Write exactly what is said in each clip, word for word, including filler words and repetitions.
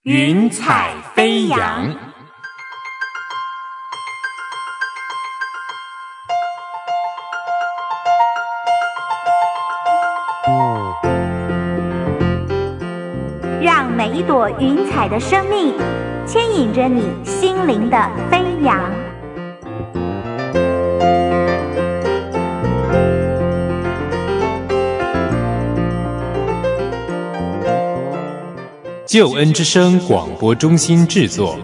云彩飞扬。 让每一朵云彩的生命牵引着你心灵的飞扬。 救恩之声广播中心制作。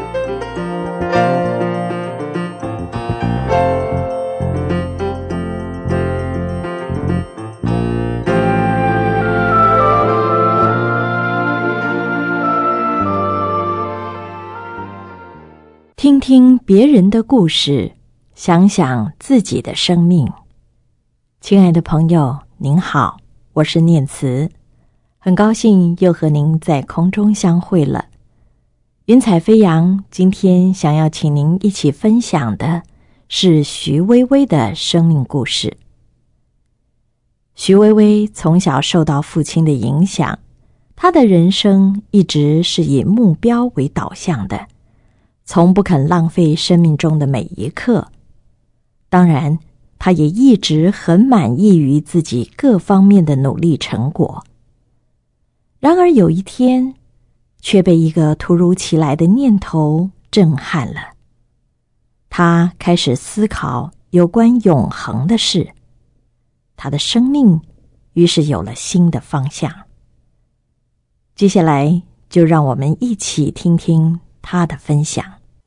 听听别人的故事，想想自己的生命。亲爱的朋友，您好，我是念慈，很高兴又和您在空中相会了。云彩飞扬，今天想要请您一起分享的是徐薇薇的生命故事。徐薇薇从小受到父亲的影响，她的人生一直是以目标为导向的，从不肯浪费生命中的每一刻。当然，她也一直很满意于自己各方面的努力成果。然而有一天，却被一个突如其来的念头震撼了。他开始思考有关永恒的事，他的生命于是有了新的方向。接下来，就让我们一起听听他的分享。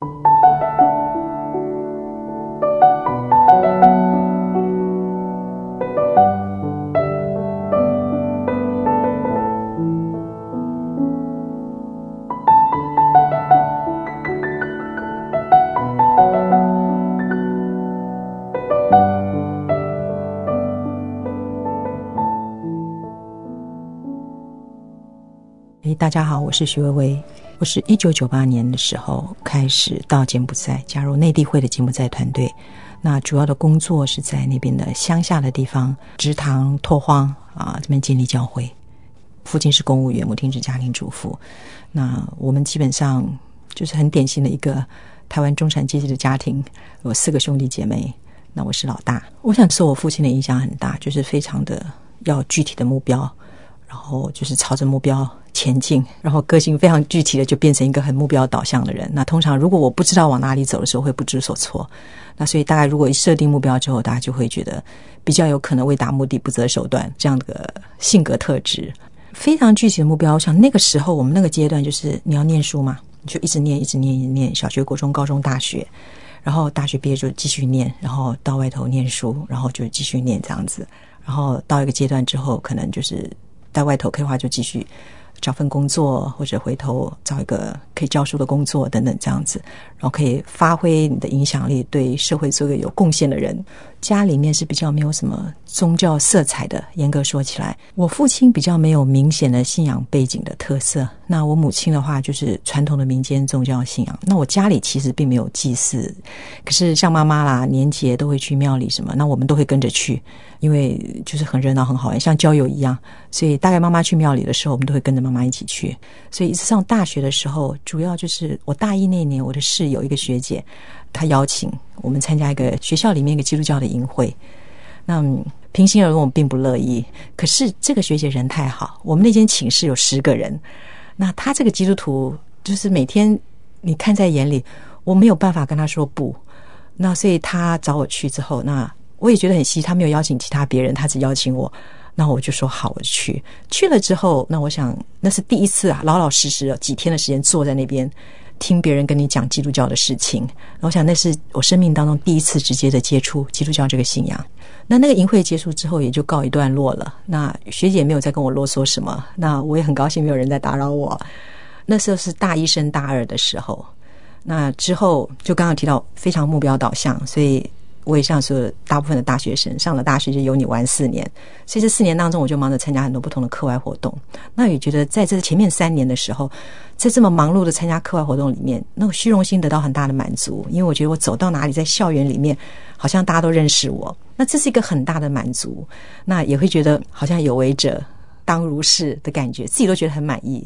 大家好，我是徐薇薇。我是一九九八年的时候开始到柬埔寨，加入内地会的柬埔寨团队。那主要的工作是在那边的乡下的地方，植堂拓荒啊，这边建立教会。父亲是公务员，母亲是家庭主妇。那我们基本上就是很典型的一个台湾中产阶级的家庭，有四个兄弟姐妹，那我是老大。我想受我父亲的影响很大，就是非常的要具体的目标，然后就是朝着目标前进，然后个性非常具体的就变成一个很目标导向的人。那通常如果我不知道往哪里走的时候会不知所措，那所以大概如果一设定目标之后，大家就会觉得比较有可能为达目的不择手段，这样的性格特质。非常具体的目标，我想那个时候我们那个阶段就是你要念书嘛，你就一直念一直念一直念，小学国中高中大学，然后大学毕业就继续念，然后到外头念书，然后就继续念这样子，然后到一个阶段之后可能就是在外头可以的话就继续找份工作，或者回头找一个可以教书的工作等等这样子，然后可以发挥你的影响力，对社会做个有贡献的人。家里面是比较没有什么宗教色彩的，严格说起来，我父亲比较没有明显的信仰背景的特色，那我母亲的话就是传统的民间宗教信仰。那我家里其实并没有祭祀，可是像妈妈啦年节都会去庙里什么，那我们都会跟着去，因为就是很热闹很好玩，像郊游一样，所以大概妈妈去庙里的时候我们都会跟着妈妈一起去。所以一直上大学的时候，主要就是我大一那年，我的室友一个学姐，她邀请我们参加一个学校里面一个基督教的营会。那平心而论我并不乐意，可是这个学姐人太好，我们那间寝室有十个人，那她这个基督徒就是每天你看在眼里，我没有办法跟她说不，那所以她找我去之后，那我也觉得很稀，她没有邀请其他别人，她只邀请我，那我就说好，我去。去了之后，那我想那是第一次啊，老老实实几天的时间坐在那边听别人跟你讲基督教的事情，我想那是我生命当中第一次直接的接触基督教这个信仰。那那个营会结束之后也就告一段落了，那学姐没有再跟我啰嗦什么，那我也很高兴没有人在打扰我。那时候是大一升大二的时候，那之后就刚刚提到非常目标导向，所以我也像是大部分的大学生，上了大学就有你玩四年，所以这四年当中我就忙着参加很多不同的课外活动。那也觉得在这前面三年的时候，在这么忙碌的参加课外活动里面，那个虚荣心得到很大的满足，因为我觉得我走到哪里，在校园里面好像大家都认识我，那这是一个很大的满足。那也会觉得好像有为者当如是的感觉，自己都觉得很满意。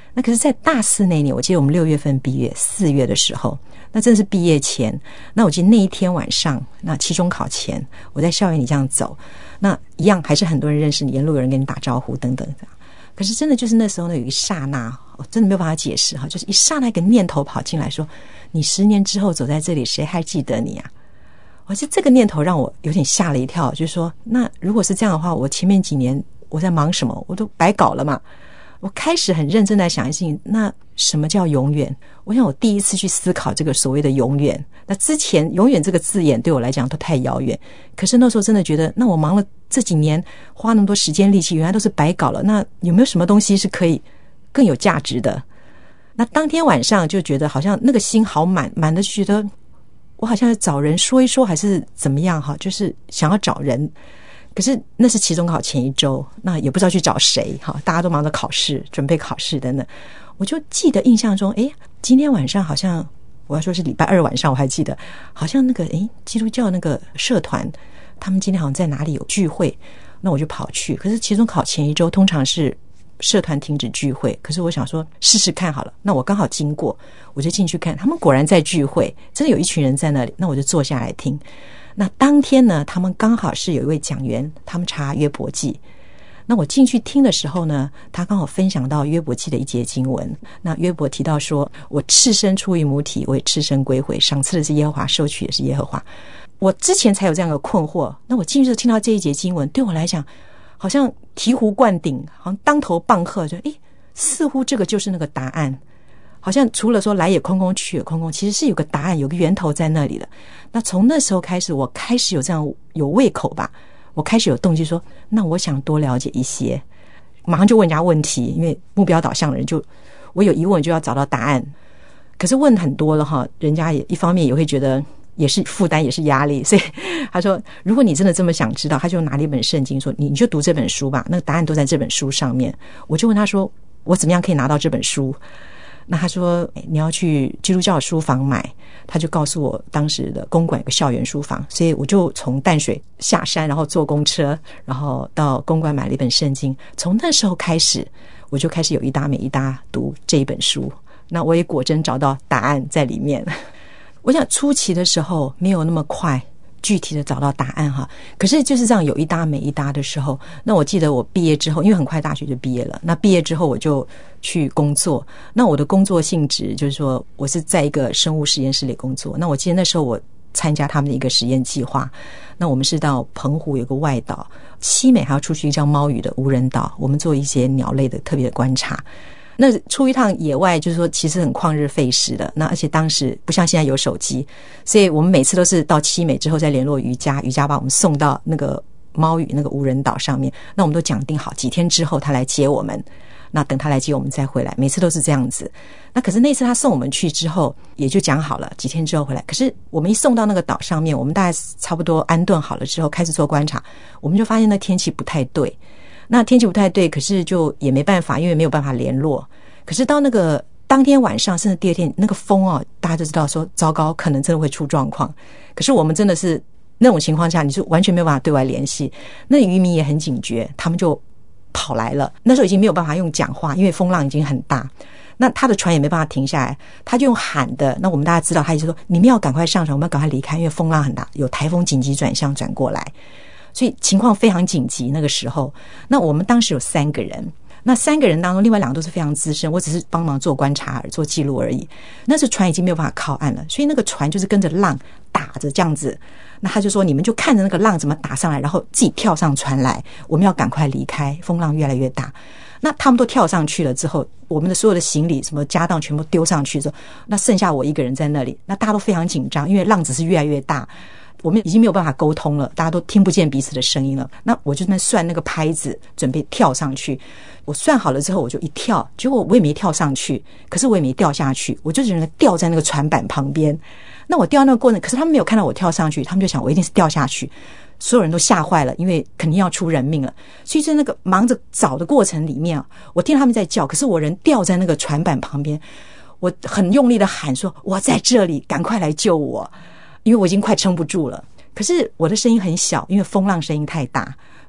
那可是在大四那年，我记得我们六月份毕业，四月的时候，那真的是毕业前，那我记得那一天晚上，那期中考前，我在校园里这样走，那一样还是很多人认识你，沿路有人跟你打招呼等等这样。可是真的就是那时候呢，有一刹那，我真的没有办法解释哈，就是一刹那一个念头跑进来说，你十年之后走在这里，谁还记得你啊？我觉得这个念头让我有点吓了一跳，就是说，那如果是这样的话，我前面几年我在忙什么，我都白搞了嘛。我开始很认真在想一件事情，那什么叫永远？我想我第一次去思考这个所谓的永远。那之前永远这个字眼对我来讲都太遥远，可是那时候真的觉得，那我忙了这几年，花那么多时间力气，原来都是白搞了。那有没有什么东西是可以更有价值的？那当天晚上就觉得好像那个心好满，满的就觉得我好像要找人说一说，还是怎么样哈？就是想要找人。可是那是期中考前一周，那也不知道去找谁哈，大家都忙着考试，准备考试等等。我就记得印象中，诶，今天晚上好像我要说是礼拜二晚上，我还记得好像那个诶基督教那个社团，他们今天好像在哪里有聚会，那我就跑去。可是期中考前一周通常是社团停止聚会，可是我想说试试看好了，那我刚好经过，我就进去看，他们果然在聚会，真的有一群人在那里，那我就坐下来听。那当天呢，他们刚好是有一位讲员，他们查约伯记。那我进去听的时候呢，他刚好分享到约伯记的一节经文。那约伯提到说，我赤身出于母体，我也赤身归回，赏赐的是耶和华，收取也是耶和华。我之前才有这样的困惑，那我进去就听到这一节经文，对我来讲好像醍醐灌顶，好像当头棒喝，就诶，似乎这个就是那个答案。好像除了说来也空空去也空空，其实是有个答案，有个源头在那里的。那从那时候开始，我开始有这样有胃口吧，我开始有动机说，那我想多了解一些，马上就问人家问题，因为目标导向的人就我有疑问就要找到答案。可是问很多了哈，人家也一方面也会觉得也是负担也是压力，所以他说如果你真的这么想知道，他就拿了一本圣经说你你就读这本书吧，那个答案都在这本书上面。我就问他说我怎么样可以拿到这本书？那他说你要去基督教书房买，他就告诉我当时的公馆有个校园书房，所以我就从淡水下山，然后坐公车，然后到公馆买了一本圣经。从那时候开始，我就开始有一搭没一搭读这一本书，那我也果真找到答案在里面。我想初期的时候没有那么快具体的找到答案哈，可是就是这样有一搭没一搭的时候，那我记得我毕业之后，因为很快大学就毕业了，那毕业之后我就去工作。那我的工作性质就是说我是在一个生物实验室里工作。那我记得那时候我参加他们的一个实验计划，那我们是到澎湖有个外岛，西美还要出去一个叫猫屿的无人岛，我们做一些鸟类的特别的观察。那出一趟野外就是说其实很旷日费时的，那而且当时不像现在有手机，所以我们每次都是到七美之后再联络瑜伽，瑜伽把我们送到那个猫屿那个无人岛上面，那我们都讲定好几天之后他来接我们，那等他来接我们再回来，每次都是这样子。那可是那次他送我们去之后也就讲好了几天之后回来，可是我们一送到那个岛上面，我们大概差不多安顿好了之后开始做观察，我们就发现那天气不太对。那天气不太对，可是就也没办法，因为没有办法联络。可是到那个当天晚上甚至第二天那个风哦，大家就知道说糟糕，可能真的会出状况。可是我们真的是那种情况下你就完全没有办法对外联系，那渔民也很警觉，他们就跑来了。那时候已经没有办法用讲话，因为风浪已经很大，那他的船也没办法停下来，他就用喊的。那我们大家知道他意思说你们要赶快上船，我们要赶快离开，因为风浪很大，有台风紧急转向转过来，所以情况非常紧急。那个时候那我们当时有三个人，那三个人当中另外两个都是非常资深，我只是帮忙做观察做记录而已。那时船已经没有办法靠岸了，所以那个船就是跟着浪打着这样子。那他就说你们就看着那个浪怎么打上来，然后自己跳上船来，我们要赶快离开，风浪越来越大。那他们都跳上去了之后，我们的所有的行李什么家当全部丢上去之后，那剩下我一个人在那里，那大家都非常紧张，因为浪只是越来越大，我们已经没有办法沟通了，大家都听不见彼此的声音了。那我就在那算那个拍子准备跳上去，我算好了之后我就一跳，结果我也没跳上去，可是我也没掉下去，我就只能掉在那个船板旁边。那我掉那个过程，可是他们没有看到我跳上去，他们就想我一定是掉下去，所有人都吓坏了，因为肯定要出人命了。所以在那个忙着找的过程里面啊，我听到他们在叫，可是我人掉在那个船板旁边，我很用力的喊说我在这里，赶快来救我，因为我已经快撑不住了。可是我的声音很小，因为风浪声音太大，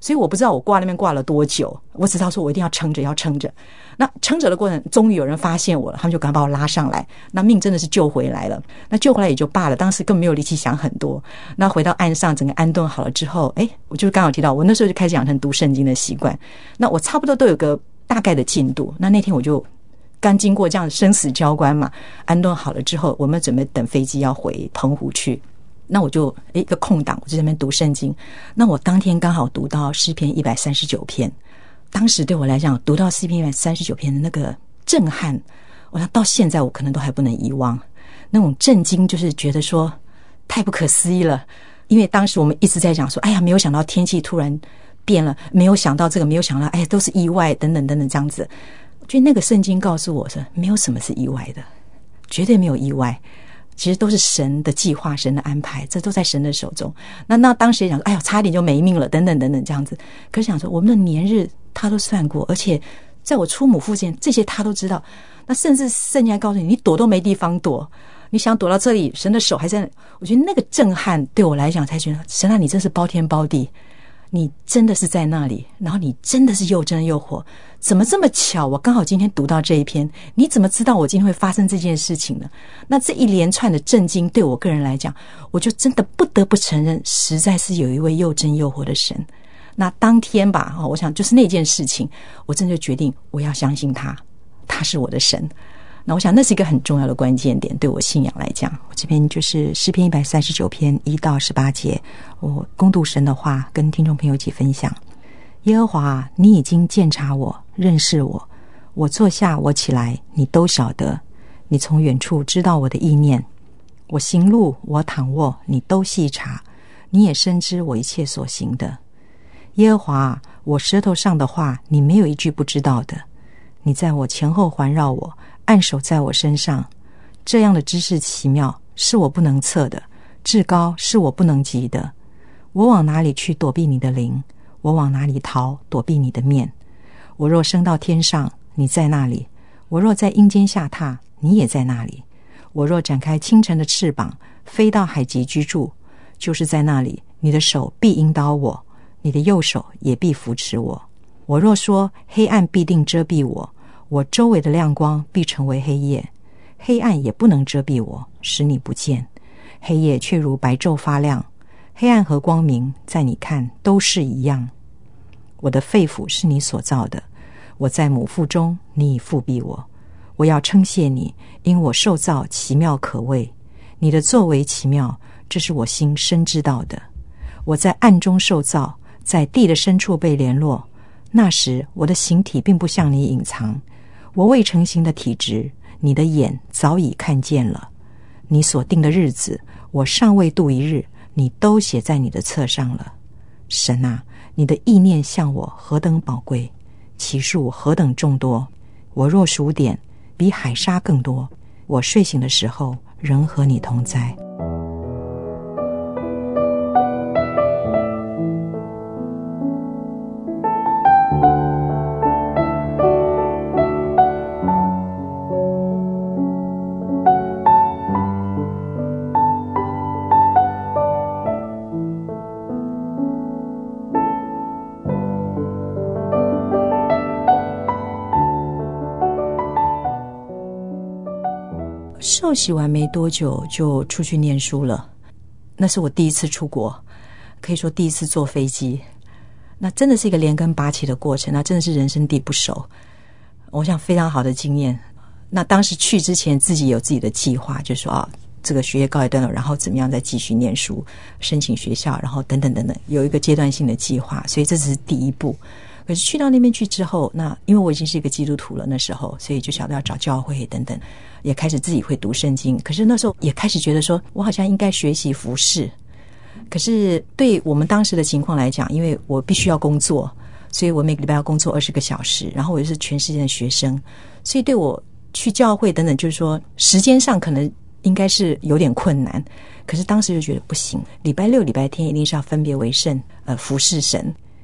所以我不知道我挂那边挂了多久，我只知道说我一定要撑着要撑着。那撑着的过程终于有人发现我了，他们就赶快把我拉上来，那命真的是救回来了。那救回来也就罢了，当时根本没有力气想很多。那回到岸上整个安顿好了之后，诶我就刚好提到我那时候就开始养成读圣经的习惯，那我差不多都有个大概的进度。那那天我就刚经过这样生死交关嘛，安顿好了之后，我们准备等飞机要回澎湖去，那我就一个空档，我就在那边读圣经。那我当天刚好读到诗篇一百三十九篇，当时对我来讲，读到诗篇一百三十九篇的那个震撼，我想到现在我可能都还不能遗忘。那种震惊就是觉得说太不可思议了，因为当时我们一直在讲说，哎呀，没有想到天气突然变了，没有想到这个，没有想到，哎呀，都是意外，等等等等这样子。我觉得那个圣经告诉我说，没有什么是意外的，绝对没有意外。其实都是神的计划，神的安排，这都在神的手中。那那当时也想说，哎呀，差点就没命了，等等等等这样子。可是想说，我们的年日他都算过，而且在我出母腹前，这些他都知道。那甚至圣经还告诉你，你躲都没地方躲，你想躲到这里，神的手还在。我觉得那个震撼对我来讲，才觉得神啊，你真是包天包地，你真的是在那里，然后你真的是又真又活。怎么这么巧，我刚好今天读到这一篇，你怎么知道我今天会发生这件事情呢？那这一连串的震惊对我个人来讲，我就真的不得不承认，实在是有一位又真又活的神。那当天吧，我想就是那件事情，我真的决定我要相信他，他是我的神。那我想那是一个很重要的关键点，对我信仰来讲。我这边就是诗篇一百三十九篇一到十八节，我恭读神的话跟听众朋友一起分享。耶和华，你已经鉴察我，认识我，我坐下我起来，你都晓得。你从远处知道我的意念，我行路我躺卧，你都细察，你也深知我一切所行的。耶和华，我舌头上的话，你没有一句不知道的。你在我前后环绕我，按手在我身上。这样的知识奇妙，是我不能测的，至高是我不能及的。我往哪里去躲避你的灵？我往哪里逃躲避你的面？我若升到天上，你在那里；我若在阴间下榻，你也在那里。我若展开清晨的翅膀，飞到海极居住，就是在那里，你的手必引导我，你的右手也必扶持我。我若说黑暗必定遮蔽我，我周围的亮光必成为黑夜，黑暗也不能遮蔽我，使你不见。黑夜却如白昼发亮，黑暗和光明在你看都是一样。我的肺腑是你所造的，我在母腹中，你已复庇我。我要称谢你，因我受造奇妙可畏，你的作为奇妙，这是我心深知道的。我在暗中受造，在地的深处被联络，那时我的形体并不向你隐藏，我未成形的体质，你的眼早已看见了。你所定的日子，我尚未度一日，你都写在你的册上了。神啊，你的意念向我何等宝贵，其数何等众多，我若数点，比海沙更多。我睡醒的时候，仍和你同在。受洗完没多久就出去念书了，那是我第一次出国，可以说第一次坐飞机，那真的是一个连根拔起的过程，那真的是人生地不熟，我想非常好的经验。那当时去之前自己有自己的计划，就是说啊，这个学业告一段落，然后怎么样再继续念书，申请学校，然后等等等等，有一个阶段性的计划，所以这只是第一步。可是去到那边去之后，那因为我已经是一个基督徒了，那时候所以就晓得要找教会等等，也开始自己会读圣经。可是那时候也开始觉得说我好像应该学习服事，可是对我们当时的情况来讲，因为我必须要工作，所以我每个礼拜要工作二十个小时，然后我又是全世界的学生，所以对我去教会等等，就是说时间上可能应该是有点困难。可是当时就觉得不行，礼拜六礼拜天一定是要分别为圣，呃，服侍神。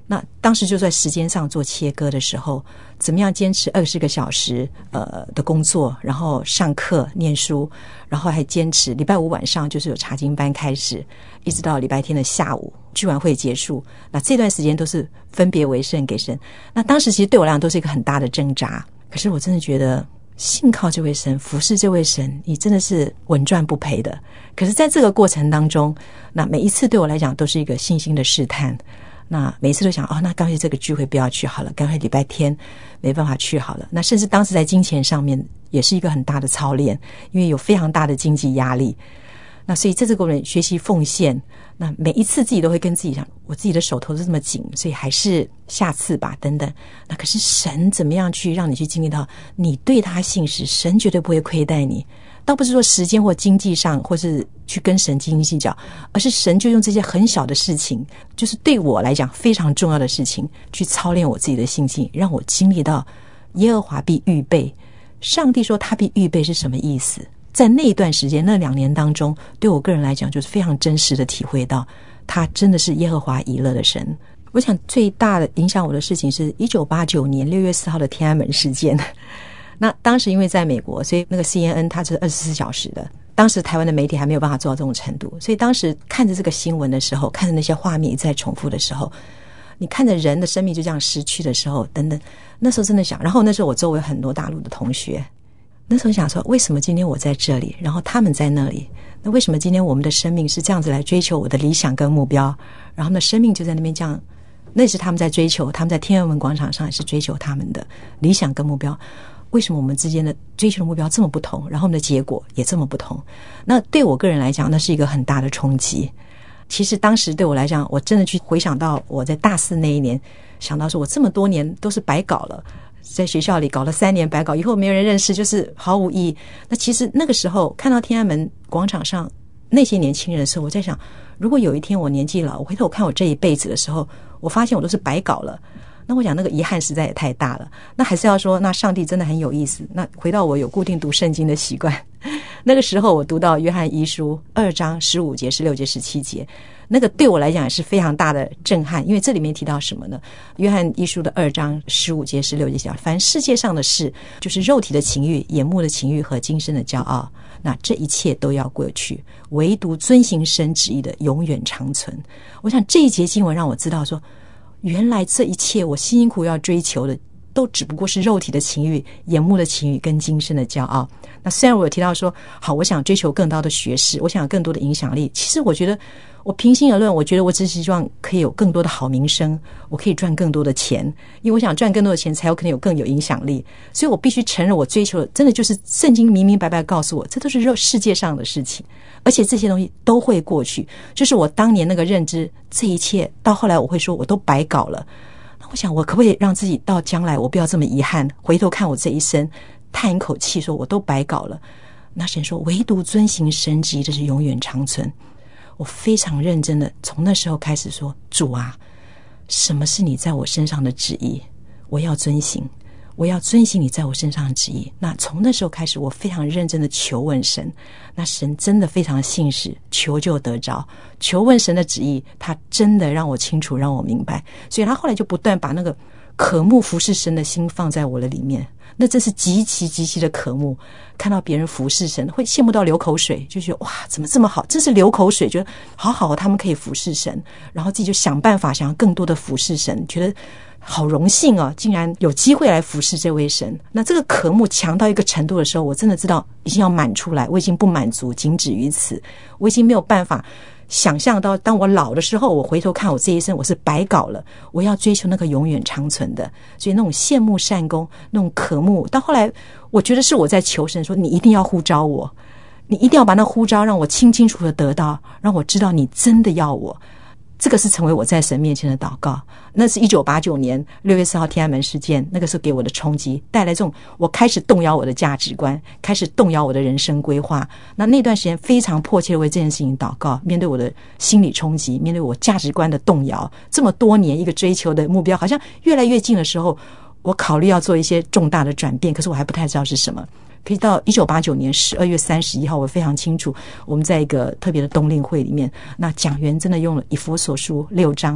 那当时就在时间上做切割的时候，怎么样坚持二十个小时呃的工作，然后上课念书，然后还坚持礼拜五晚上就是有查经班开始，一直到礼拜天的下午聚完会结束，那这段时间都是分别为圣给神。那当时其实对我来讲都是一个很大的挣扎，可是我真的觉得信靠这位神，服侍这位神，你真的是稳赚不赔的。可是在这个过程当中，那每一次对我来讲都是一个信心的试探，那每一次都想哦，那干脆这个聚会不要去好了，干脆礼拜天没办法去好了。那甚至当时在金钱上面也是一个很大的操练，因为有非常大的经济压力。那所以在这个过程学习奉献，那每一次自己都会跟自己讲，我自己的手头是这么紧，所以还是下次吧等等。那可是神怎么样去让你去经历到你对他信实，神绝对不会亏待你。倒不是说时间或经济上或是去跟神斤斤计较，而是神就用这些很小的事情，就是对我来讲非常重要的事情，去操练我自己的信心，让我经历到耶和华必预备。上帝说他必预备是什么意思？在那一段时间那两年当中，对我个人来讲就是非常真实的体会到他真的是耶和华以勒的神。我想最大的影响我的事情是一九八九年六月四号的天安门事件。那当时因为在美国，所以那个 C N N 它是二十四小时的，当时台湾的媒体还没有办法做到这种程度，所以当时看着这个新闻的时候，看着那些画面一再重复的时候，你看着人的生命就这样失去的时候等等，那时候真的想，然后那时候我周围很多大陆的同学，那时候想说为什么今天我在这里，然后他们在那里，那为什么今天我们的生命是这样子来追求我的理想跟目标，然后呢生命就在那边这样，那是他们在追求，他们在天安门广场上也是追求他们的理想跟目标，为什么我们之间的追求的目标这么不同，然后我们的结果也这么不同？那对我个人来讲，那是一个很大的冲击。其实当时对我来讲，我真的去回想到我在大四那一年，想到说我这么多年都是白搞了，在学校里搞了三年白搞，以后没有人认识，就是毫无意义。那其实那个时候看到天安门广场上那些年轻人的时候，我在想，如果有一天我年纪老，我回头我看我这一辈子的时候，我发现我都是白搞了，那我想那个遗憾实在也太大了。那还是要说，那上帝真的很有意思。那回到我有固定读圣经的习惯，那个时候我读到约翰一书二章十五节、十六节、十七节，那个对我来讲也是非常大的震撼。因为这里面提到什么呢？约翰一书的二章十五节、十六节讲，凡世界上的事，就是肉体的情欲、眼目的情欲和今生的骄傲，那这一切都要过去，唯独遵行神旨意的永远长存。我想这一节经文让我知道说，原来这一切我辛辛苦要追求的都只不过是肉体的情欲、眼目的情欲跟今生的骄傲。那虽然我有提到说好，我想追求更高的学识，我想有更多的影响力，其实我觉得我平心而论，我觉得我只是希望可以有更多的好名声，我可以赚更多的钱，因为我想赚更多的钱才有可能有更有影响力。所以我必须承认，我追求的真的就是圣经明明白白告诉我，这都是世界上的事情，而且这些东西都会过去。就是我当年那个认知，这一切到后来我会说我都白搞了。那我想我可不可以让自己到将来我不要这么遗憾，回头看我这一生叹一口气说我都白搞了。那神说唯独遵行神旨意，这是永远长存。我非常认真的从那时候开始说，主啊，什么是你在我身上的旨意，我要遵行，我要遵行你在我身上的旨意。那从那时候开始，我非常认真的求问神，那神真的非常信实，求就得着，求问神的旨意，他真的让我清楚，让我明白。所以他后来就不断把那个渴慕服侍神的心放在我的里面，那真是极其极其的渴慕，看到别人服侍神会羡慕到流口水，就觉得哇怎么这么好，真是流口水，觉得好好他们可以服侍神，然后自己就想办法想要更多的服侍神，觉得好荣幸啊，竟然有机会来服侍这位神。那这个渴慕强到一个程度的时候，我真的知道已经要满出来，我已经不满足仅止于此，我已经没有办法想象到当我老的时候，我回头看我这一生我是白搞了，我要追求那个永远长存的。所以那种羡慕善功，那种渴慕，到后来我觉得是我在求神说，你一定要呼召我，你一定要把那呼召让我清清楚楚的得到，让我知道你真的要我。这个是成为我在神面前的祷告。那是一九八九年六月四号天安门事件，那个是给我的冲击，带来这种我开始动摇我的价值观，开始动摇我的人生规划。那那段时间非常迫切的为这件事情祷告，面对我的心理冲击，面对我价值观的动摇，这么多年一个追求的目标好像越来越近的时候，我考虑要做一些重大的转变，可是我还不太知道是什么。可以到一九八九年十二月三十一号，我非常清楚，我们在一个特别的冬令会里面，那讲员真的用了以弗所书六章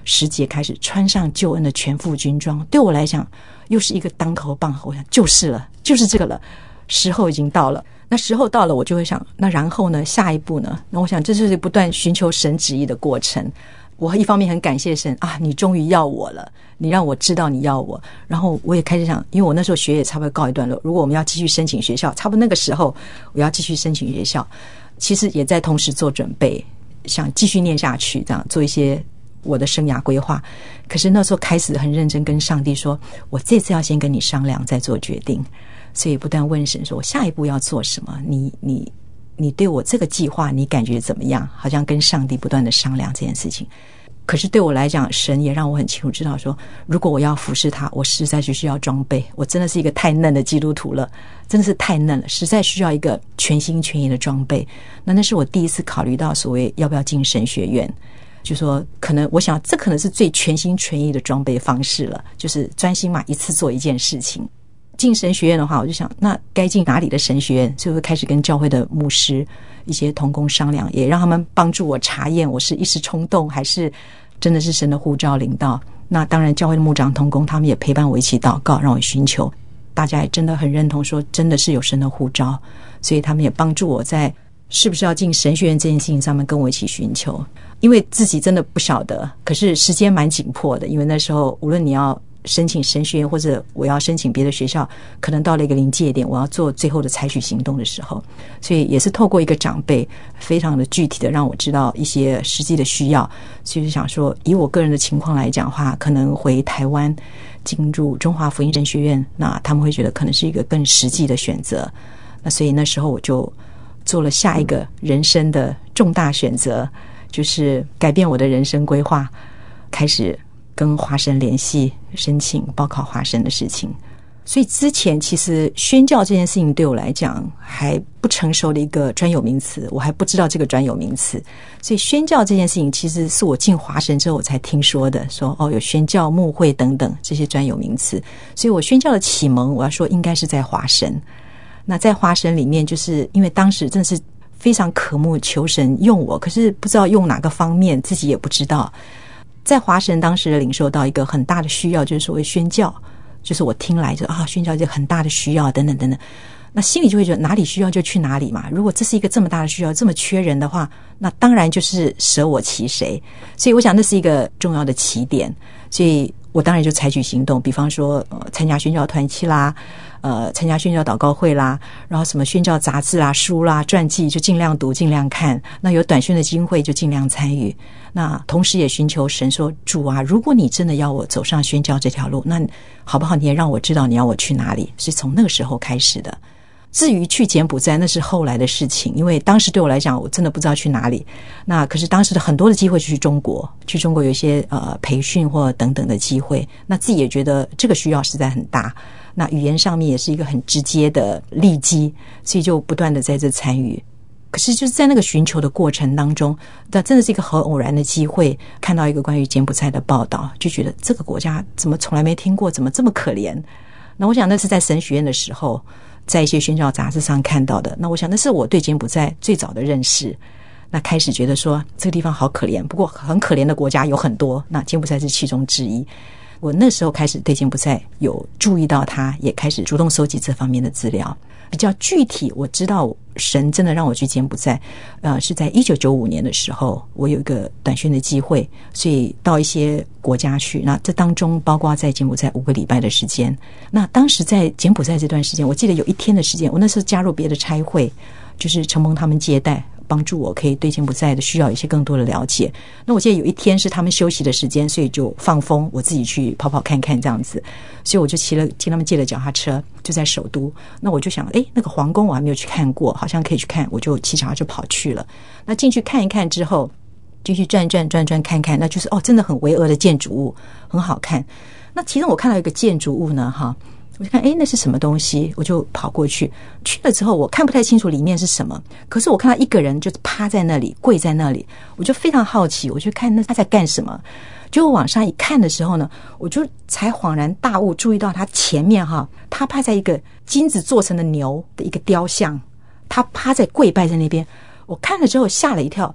时节开始穿上救恩的全副军装，对我来讲又是一个当头棒喝。我想就是了，就是这个了，时候已经到了。那时候到了，我就会想，那然后呢？下一步呢？那我想这就是不断寻求神旨意的过程。我一方面很感谢神啊，你终于要我了，你让我知道你要我。然后我也开始想，因为我那时候学业差不多告一段落，如果我们要继续申请学校，差不多那个时候我要继续申请学校，其实也在同时做准备，想继续念下去，这样做一些我的生涯规划。可是那时候开始很认真跟上帝说，我这次要先跟你商量再做决定，所以不断问神说，我下一步要做什么？你你你对我这个计划你感觉怎么样？好像跟上帝不断的商量这件事情。可是对我来讲，神也让我很清楚知道说，如果我要服侍他，我实在是需要装备。我真的是一个太嫩的基督徒了，真的是太嫩了，实在需要一个全心全意的装备。那那是我第一次考虑到所谓要不要进神学院，就说可能我想这可能是最全心全意的装备方式了，就是专心嘛，一次做一件事情。进神学院的话，我就想那该进哪里的神学院，所以我开始跟教会的牧师一些同工商量，也让他们帮助我查验我是一时冲动还是真的是神的呼召领导。那当然教会的牧长同工他们也陪伴我一起祷告，让我寻求，大家也真的很认同说真的是有神的呼召，所以他们也帮助我在是不是要进神学院这件事情上面跟我一起寻求。因为自己真的不晓得，可是时间蛮紧迫的，因为那时候无论你要申请神学院或者我要申请别的学校，可能到了一个临界点，我要做最后的采取行动的时候，所以也是透过一个长辈非常的具体的让我知道一些实际的需要，所以就想说以我个人的情况来讲的话，可能回台湾进入中华福音神学院，那他们会觉得可能是一个更实际的选择。那所以那时候我就做了下一个人生的重大选择，就是改变我的人生规划，开始跟华神联系，申请报考华神的事情。所以之前其实宣教这件事情对我来讲还不成熟的一个专有名词，我还不知道这个专有名词。所以宣教这件事情其实是我进华神之后我才听说的，说哦有宣教牧会等等这些专有名词。所以我宣教的启蒙我要说应该是在华神。那在华神里面，就是因为当时真的是非常渴慕求神用我，可是不知道用哪个方面，自己也不知道。在华神当时的领受到一个很大的需要，就是所谓宣教，就是我听来就啊宣教一个很大的需要等等等等，那心里就会觉得哪里需要就去哪里嘛。如果这是一个这么大的需要，这么缺人的话，那当然就是舍我其谁。所以我想那是一个重要的起点，所以我当然就采取行动，比方说呃参加宣教团契啦，呃参加宣教祷告会啦，然后什么宣教杂志啦、书啦、传记就尽量读尽量看，那有短宣的经会就尽量参与。那同时也寻求神说，主啊，如果你真的要我走上宣教这条路，那好不好你也让我知道你要我去哪里。是从那个时候开始的。至于去柬埔寨那是后来的事情，因为当时对我来讲我真的不知道去哪里。那可是当时的很多的机会去中国，去中国有一些呃培训或等等的机会，那自己也觉得这个需要实在很大，那语言上面也是一个很直接的利基，所以就不断的在这参与。可是就是在那个寻求的过程当中，那真的是一个很偶然的机会，看到一个关于柬埔寨的报道，就觉得这个国家怎么从来没听过，怎么这么可怜。那我想那是在神学院的时候在一些宣教杂志上看到的，那我想那是我对柬埔寨最早的认识。那开始觉得说这个地方好可怜，不过很可怜的国家有很多，那柬埔寨是其中之一。我那时候开始对柬埔寨有注意到它，也开始主动收集这方面的资料。比较具体我知道神真的让我去柬埔寨呃，是在一九九五年的时候，我有一个短宣的机会，所以到一些国家去，那这当中包括在柬埔寨五个礼拜的时间。那当时在柬埔寨这段时间，我记得有一天的时间，我那时候加入别的差会，就是承蒙他们接待，帮助我可以对柬埔寨的需要有一些更多的了解。那我记得有一天是他们休息的时间，所以就放风，我自己去跑跑看看这样子。所以我就骑了听他们借了脚踏车，就在首都。那我就想诶那个皇宫我还没有去看过，好像可以去看，我就骑脚踏车跑去了。那进去看一看之后，继续转转转转看看，那就是哦真的很巍峨的建筑物，很好看。那其中我看到一个建筑物呢哈，我就看诶那是什么东西，我就跑过去。去了之后我看不太清楚里面是什么，可是我看到一个人就是趴在那里，跪在那里，我就非常好奇，我就看那他在干什么。结果往上一看的时候呢，我就才恍然大悟，注意到他前面哈，他趴在一个金子做成的牛的一个雕像，他趴在跪拜在那边。我看了之后吓了一跳，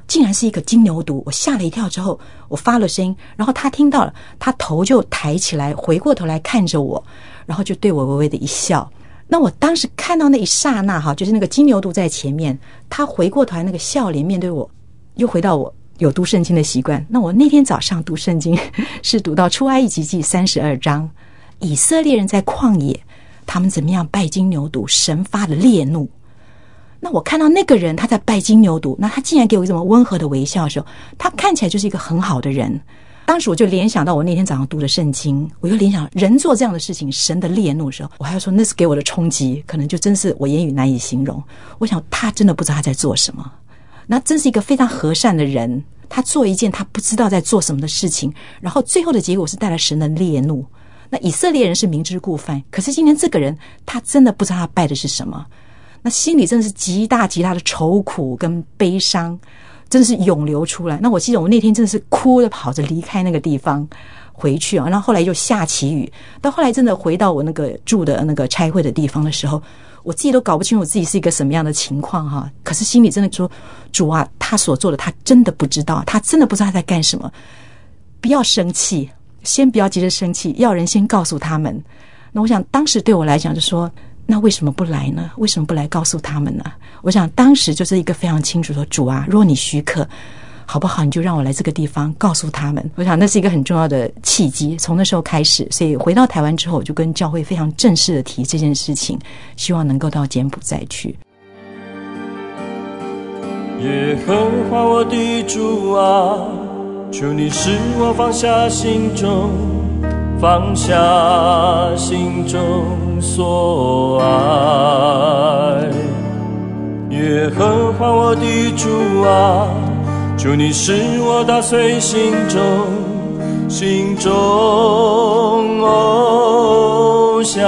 竟然是一个金牛犊，我吓了一跳之后，我发了声音，然后他听到了，他头就抬起来，回过头来看着我，然后就对我微微的一笑。那我当时看到那一刹那哈，就是那个金牛犊在前面，他回过头来那个笑脸面对我，又回到我有读圣经的习惯。那我那天早上读圣经是读到出埃及记三十二章，以色列人在旷野他们怎么样拜金牛犊，神发的烈怒。那我看到那个人他在拜金牛犊，那他竟然给我一种温和的微笑的时候，他看起来就是一个很好的人。当时我就联想到我那天早上读的圣经，我又联想人做这样的事情，神的烈怒的时候，我还要说那是给我的冲击，可能就真是我言语难以形容。我想他真的不知道他在做什么，那真是一个非常和善的人，他做一件他不知道在做什么的事情，然后最后的结果是带来神的烈怒。那以色列人是明知故犯，可是今天这个人他真的不知道他拜的是什么，那心里真的是极大极大的愁苦跟悲伤，真的是涌流出来。那我记得我那天真的是哭着跑着离开那个地方回去啊，然后后来又下起雨，到后来真的回到我那个住的那个差会的地方的时候，我自己都搞不清楚自己是一个什么样的情况哈。可是心里真的说，主啊，他所做的他真的不知道，他真的不知道他在干什么。不要生气，先不要急着生气，要人先告诉他们。那我想当时对我来讲就说，那为什么不来呢？为什么不来告诉他们呢？我想当时就是一个非常清楚说，主啊，如果你许可好不好，你就让我来这个地方告诉他们。我想那是一个很重要的契机，从那时候开始，所以回到台湾之后，我就跟教会非常正式的提这件事情，希望能够到柬埔寨去。 耶和华我的主啊，求你使我放下心中放下心中所爱。耶和华我的主啊，求你使我打碎心中心中偶像，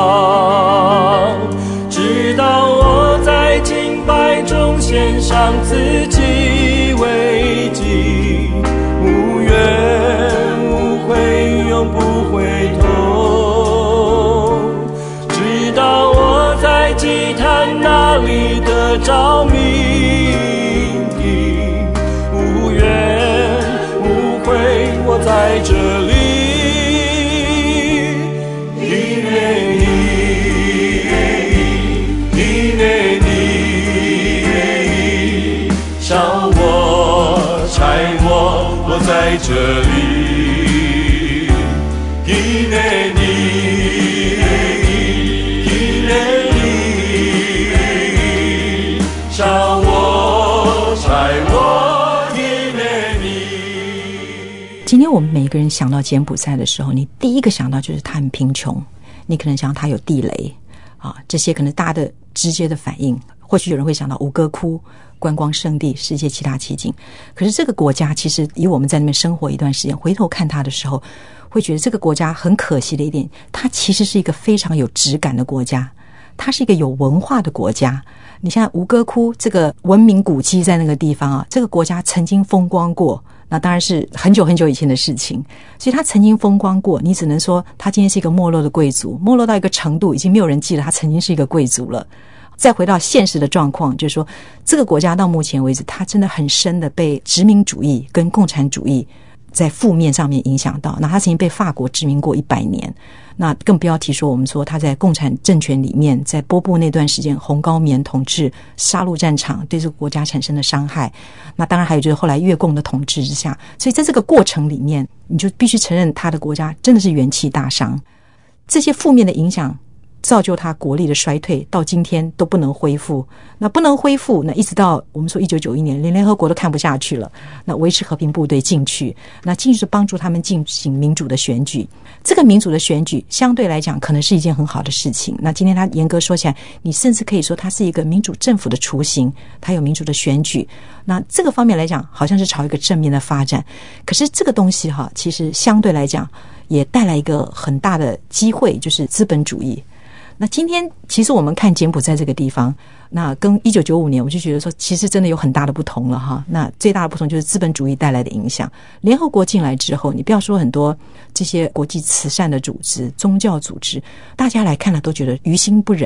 直到我在敬拜中献上自己为祭，无怨无悔永不回头，直到我在祭坛那里得着命定，无怨无悔我在这里，因为你因为你烧我拆我我在这里，因为你因为你烧我拆我，因为你。 今天我们每个人想到柬埔寨的时候，你第一个想到就是他很贫穷，你可能想到他有地雷啊，这些可能大家的直接的反应。或许有人会想到吴哥窟观光胜地，世界其他奇景。可是这个国家其实以我们在那边生活一段时间，回头看它的时候，会觉得这个国家很可惜的一点，它其实是一个非常有质感的国家，它是一个有文化的国家。你像吴哥窟这个文明古迹在那个地方啊，这个国家曾经风光过，那当然是很久很久以前的事情，所以它曾经风光过，你只能说它今天是一个没落的贵族，没落到一个程度已经没有人记得它曾经是一个贵族了。再回到现实的状况，就是说这个国家到目前为止，它真的很深的被殖民主义跟共产主义在负面上面影响到。那它曾经被法国殖民过一百年，那更不要提说我们说它在共产政权里面，在波布那段时间红高棉统治杀戮战场对这个国家产生的伤害，那当然还有就是后来越共的统治之下，所以在这个过程里面，你就必须承认它的国家真的是元气大伤。这些负面的影响造就他国力的衰退，到今天都不能恢复。那不能恢复，那一直到我们说一九九一年，连联合国都看不下去了，那维持和平部队进去，那进去是帮助他们进行民主的选举。这个民主的选举相对来讲可能是一件很好的事情。那今天他严格说起来，你甚至可以说它是一个民主政府的雏形，它有民主的选举。那这个方面来讲，好像是朝一个正面的发展。可是这个东西哈，其实相对来讲也带来一个很大的机会，就是资本主义。那今天其实我们看柬埔寨这个地方，那跟一九九五年我就觉得说其实真的有很大的不同了哈。那最大的不同就是资本主义带来的影响。联合国进来之后，你不要说很多这些国际慈善的组织、宗教组织，大家来看了都觉得于心不忍，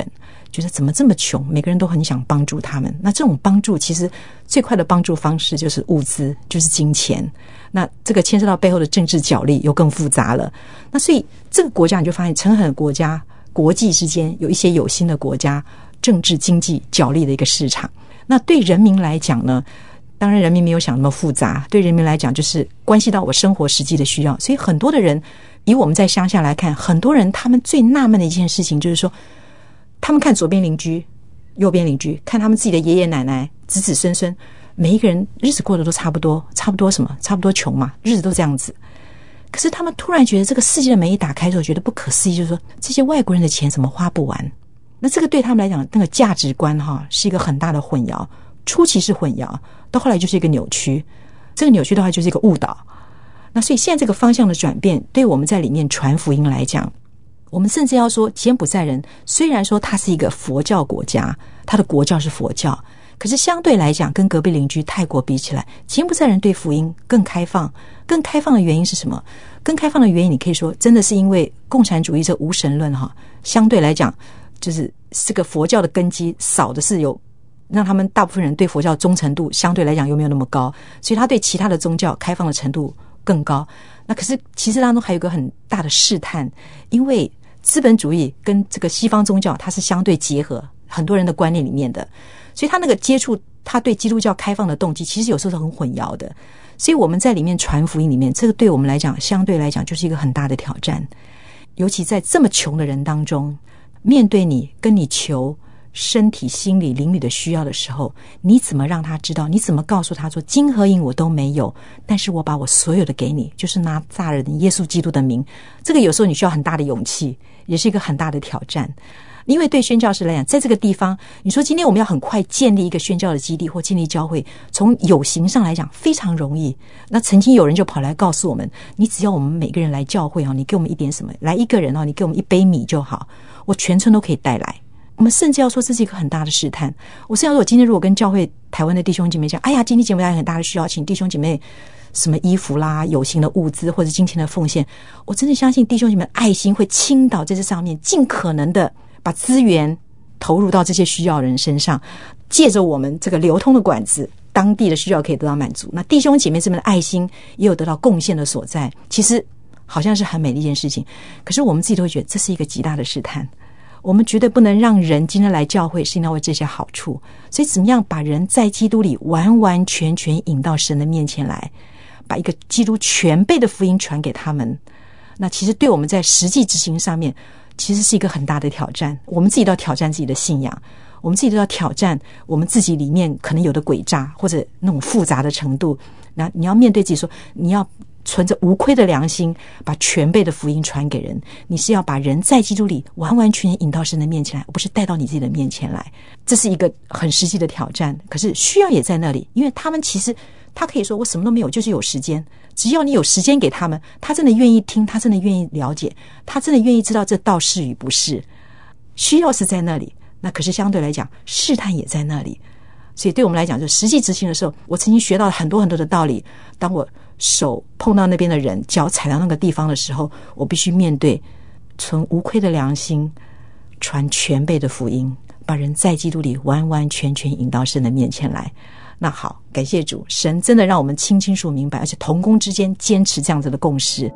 觉得怎么这么穷，每个人都很想帮助他们。那这种帮助其实最快的帮助方式就是物资，就是金钱。那这个牵涉到背后的政治角力又更复杂了。那所以这个国家你就发现，诚恳的国家国际之间有一些有心的国家，政治经济角力的一个市场。那对人民来讲呢，当然人民没有想那么复杂，对人民来讲就是关系到我生活实际的需要。所以很多的人，以我们在乡下来看，很多人他们最纳闷的一件事情就是说，他们看左边邻居右边邻居，看他们自己的爷爷奶奶子子孙孙，每一个人日子过得都差不多，差不多什么差不多穷嘛，日子都这样子。可是他们突然觉得这个世界的门一打开之后，觉得不可思议，就是说这些外国人的钱怎么花不完。那这个对他们来讲，那个价值观哈是一个很大的混淆，初期是混淆，到后来就是一个扭曲，这个扭曲的话就是一个误导。那所以现在这个方向的转变，对我们在里面传福音来讲，我们甚至要说，柬埔寨人虽然说它是一个佛教国家，它的国教是佛教，可是相对来讲跟隔壁邻居泰国比起来，柬埔寨人对福音更开放。更开放的原因是什么？更开放的原因你可以说真的是因为共产主义这无神论哈，相对来讲就是这个佛教的根基少的是有让他们大部分人对佛教忠诚度相对来讲又没有那么高，所以他对其他的宗教开放的程度更高。那可是其实当中还有一个很大的试探，因为资本主义跟这个西方宗教它是相对结合很多人的观念里面的，所以他那个接触他对基督教开放的动机其实有时候是很混淆的。所以我们在里面传福音里面，这个对我们来讲相对来讲就是一个很大的挑战，尤其在这么穷的人当中，面对你跟你求身体心理灵里的需要的时候，你怎么让他知道，你怎么告诉他说金和银我都没有，但是我把我所有的给你，就是拿撒人耶稣基督的名。这个有时候你需要很大的勇气，也是一个很大的挑战。因为对宣教士来讲，在这个地方你说今天我们要很快建立一个宣教的基地或建立教会，从有形上来讲非常容易。那曾经有人就跑来告诉我们，你只要我们每个人来教会，你给我们一点什么，来一个人，你给我们一杯米就好，我全村都可以带来。我们甚至要说这是一个很大的试探。我甚至要说我今天如果跟教会台湾的弟兄姐妹讲，哎呀今天节目有很大的需要，请弟兄姐妹什么衣服啦有形的物资或者金钱的奉献，我真的相信弟兄姐妹的爱心会倾倒在这上面，尽可能的把资源投入到这些需要人身上，借着我们这个流通的管子，当地的需要可以得到满足，那弟兄姐妹这边的爱心也有得到贡献的所在，其实好像是很美的一件事情。可是我们自己都会觉得这是一个极大的试探，我们绝对不能让人今天来教会是因为这些好处，所以怎么样把人在基督里完完全全引到神的面前来，把一个基督全备的福音传给他们，那其实对我们在实际执行上面其实是一个很大的挑战。我们自己都要挑战自己的信仰，我们自己都要挑战我们自己里面可能有的诡诈或者那种复杂的程度。那你要面对自己说，你要存着无愧的良心把全备的福音传给人，你是要把人在基督里完完全全引到神的面前来，而不是带到你自己的面前来。这是一个很实际的挑战，可是需要也在那里。因为他们其实他可以说我什么都没有，就是有时间，只要你有时间给他们，他真的愿意听，他真的愿意了解，他真的愿意知道这道是与不是。需要是在那里，那可是相对来讲试探也在那里。所以对我们来讲，就实际执行的时候，我曾经学到很多很多的道理，当我手碰到那边的人，脚踩到那个地方的时候，我必须面对存无愧的良心，传全备的福音，把人在基督里完完全全引到神的面前来。那好，感谢主，神真的让我们清清楚明白，而且同工之间坚持这样子的共识。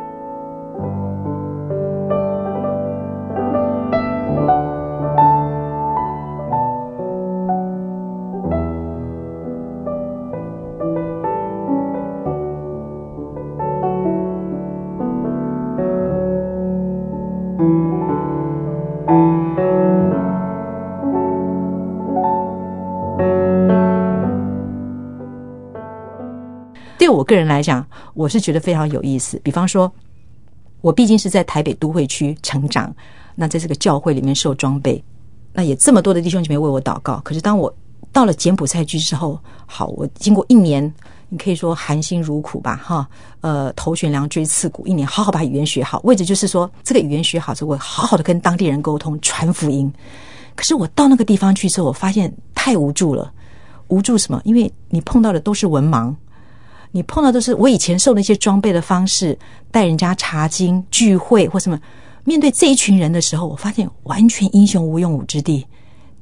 对我个人来讲，我是觉得非常有意思。比方说，我毕竟是在台北都会区成长，那在这个教会里面受装备，那也这么多的弟兄姐妹为我祷告。可是当我到了柬埔寨去之后，好，我经过一年，你可以说含辛茹苦吧，哈，呃，头悬梁锥刺股，一年好好把语言学好，为的就是说这个语言学好之后，我好好的跟当地人沟通，传福音。可是我到那个地方去之后，我发现太无助了。无助什么？因为你碰到的都是文盲。你碰到的是我以前受那些装备的方式，带人家查经聚会或什么，面对这一群人的时候，我发现完全英雄无用武之地。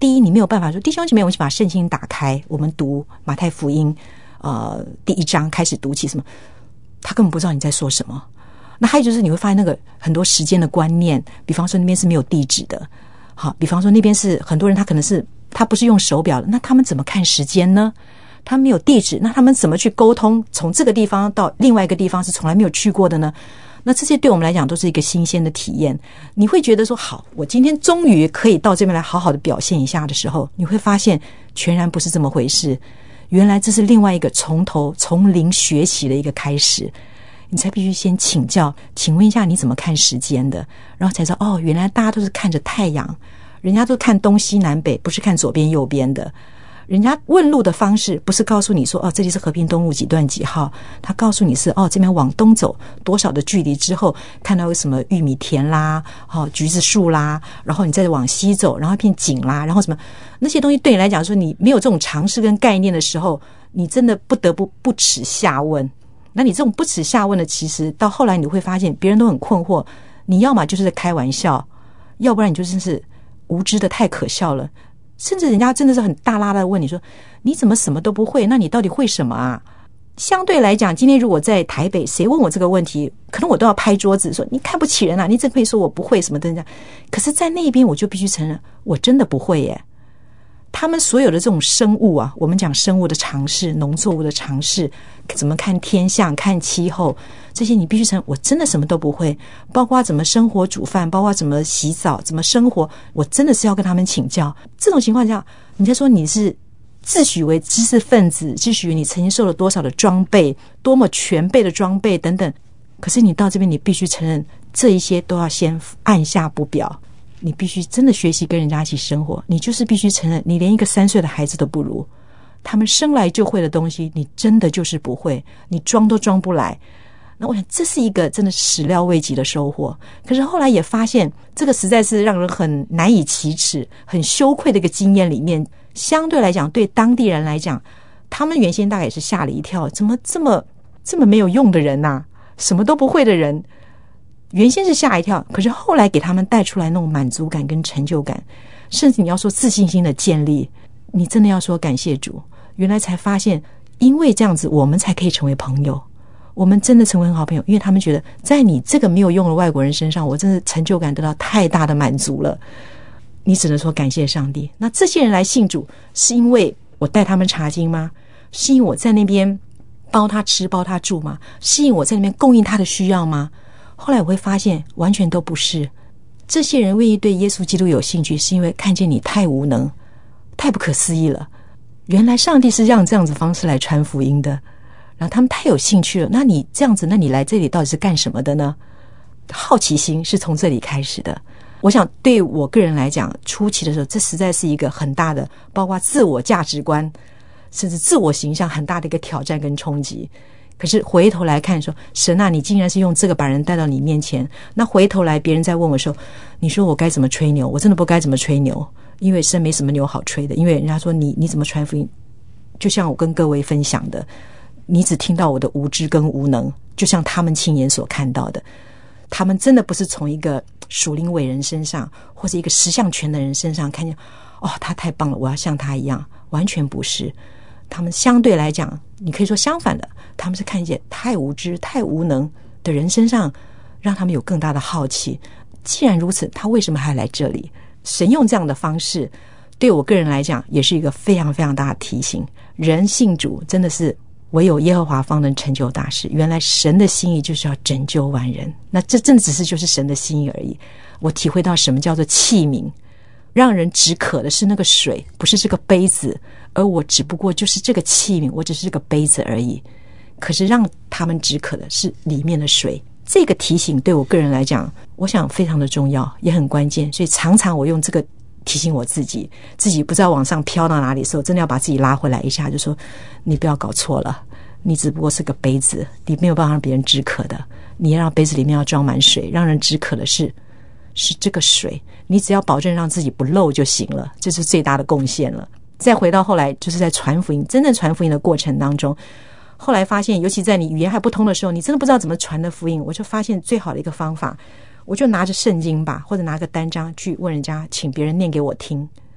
第一，你没有办法说弟兄姐妹，我们把圣经打开，我们读马太福音呃第一章开始读起什么，他根本不知道你在说什么。那还有就是你会发现那个很多时间的观念，比方说那边是没有地址的，好，比方说那边是很多人他可能是他不是用手表的，那他们怎么看时间呢？他们没有地址，那他们怎么去沟通从这个地方到另外一个地方是从来没有去过的呢？那这些对我们来讲都是一个新鲜的体验。你会觉得说好，我今天终于可以到这边来好好的表现一下的时候，你会发现全然不是这么回事。原来这是另外一个从头从零学习的一个开始，你才必须先请教，请问一下你怎么看时间的，然后才知道哦，原来大家都是看着太阳，人家都看东西南北，不是看左边右边的。人家问路的方式不是告诉你说哦，这里是和平东路几段几号，他告诉你是哦，这边往东走多少的距离之后看到有什么玉米田啦、哦橘子树啦，然后你再往西走，然后一片景啦，然后什么那些东西对你来讲说你没有这种常识跟概念的时候，你真的不得不不耻下问。那你这种不耻下问的，其实到后来你会发现别人都很困惑，你要么就是在开玩笑，要不然你就真是无知的太可笑了。甚至人家真的是很大拉的问你说你怎么什么都不会，那你到底会什么啊？相对来讲，今天如果在台北谁问我这个问题，可能我都要拍桌子说你看不起人啊，你怎么可以说我不会什么的。可是在那边我就必须承认我真的不会耶。他们所有的这种生物啊，我们讲生物的常识，农作物的常识，怎么看天象看气候，这些你必须承认我真的什么都不会，包括怎么生活煮饭，包括怎么洗澡怎么生活，我真的是要跟他们请教。这种情况下你在说你是自诩为知识分子，自诩为你曾经受了多少的装备，多么全备的装备等等，可是你到这边你必须承认这一些都要先按下不表。你必须真的学习跟人家一起生活，你就是必须承认你连一个三岁的孩子都不如，他们生来就会的东西你真的就是不会，你装都装不来。那我想这是一个真的始料未及的收获。可是后来也发现这个实在是让人很难以启齿很羞愧的一个经验里面，相对来讲对当地人来讲，他们原先大概也是吓了一跳，怎么这么这么没有用的人啊，什么都不会的人，原先是吓一跳，可是后来给他们带出来那种满足感跟成就感，甚至你要说自信心的建立，你真的要说感谢主，原来才发现因为这样子我们才可以成为朋友，我们真的成为很好朋友，因为他们觉得在你这个没有用的外国人身上，我真的成就感得到太大的满足了，你只能说感谢上帝。那这些人来信主是因为我带他们查经吗？是因为我在那边包他吃包他住吗？是因为我在那边供应他的需要吗？后来我会发现完全都不是。这些人愿意对耶稣基督有兴趣，是因为看见你太无能，太不可思议了，原来上帝是让这样子方式来传福音的，然后他们太有兴趣了。那你这样子，那你来这里到底是干什么的呢？好奇心是从这里开始的。我想对我个人来讲，初期的时候这实在是一个很大的包括自我价值观甚至自我形象很大的一个挑战跟冲击。可是回头来看说，神啊，你竟然是用这个把人带到你面前，那回头来别人在问我说，你说我该怎么吹牛？我真的不该怎么吹牛，因为神没什么牛好吹的。因为人家说你你怎么传福音，就像我跟各位分享的，你只听到我的无知跟无能，就像他们亲眼所看到的，他们真的不是从一个属灵伟人身上或者一个十项全的人身上看见哦，他太棒了，我要像他一样，完全不是。他们相对来讲，你可以说相反的，他们是看见太无知太无能的人身上，让他们有更大的好奇。既然如此，他为什么还来这里？神用这样的方式对我个人来讲也是一个非常非常大的提醒。人信主真的是唯有耶和华方能成就大事，原来神的心意就是要拯救万人，那这真的只是就是神的心意而已。我体会到什么叫做器皿，让人止渴的是那个水，不是这个杯子，而我只不过就是这个器皿，我只是这个杯子而已。可是让他们止渴的是里面的水。这个提醒对我个人来讲，我想非常的重要，也很关键。所以常常我用这个提醒我自己，自己不知道往上飘到哪里的时候，真的要把自己拉回来一下，就说你不要搞错了，你只不过是个杯子，你没有办法让别人止渴的，你要让杯子里面要装满水，让人止渴的是是这个水，你只要保证让自己不漏就行了，这是最大的贡献了。再回到后来，就是在传福音，真正传福音的过程当中，后来发现尤其在你语言还不通的时候，你真的不知道怎么传的福音，我就发现最好的一个方法，我就拿着圣经吧，或者拿个单张去问人家，请别人念给我听。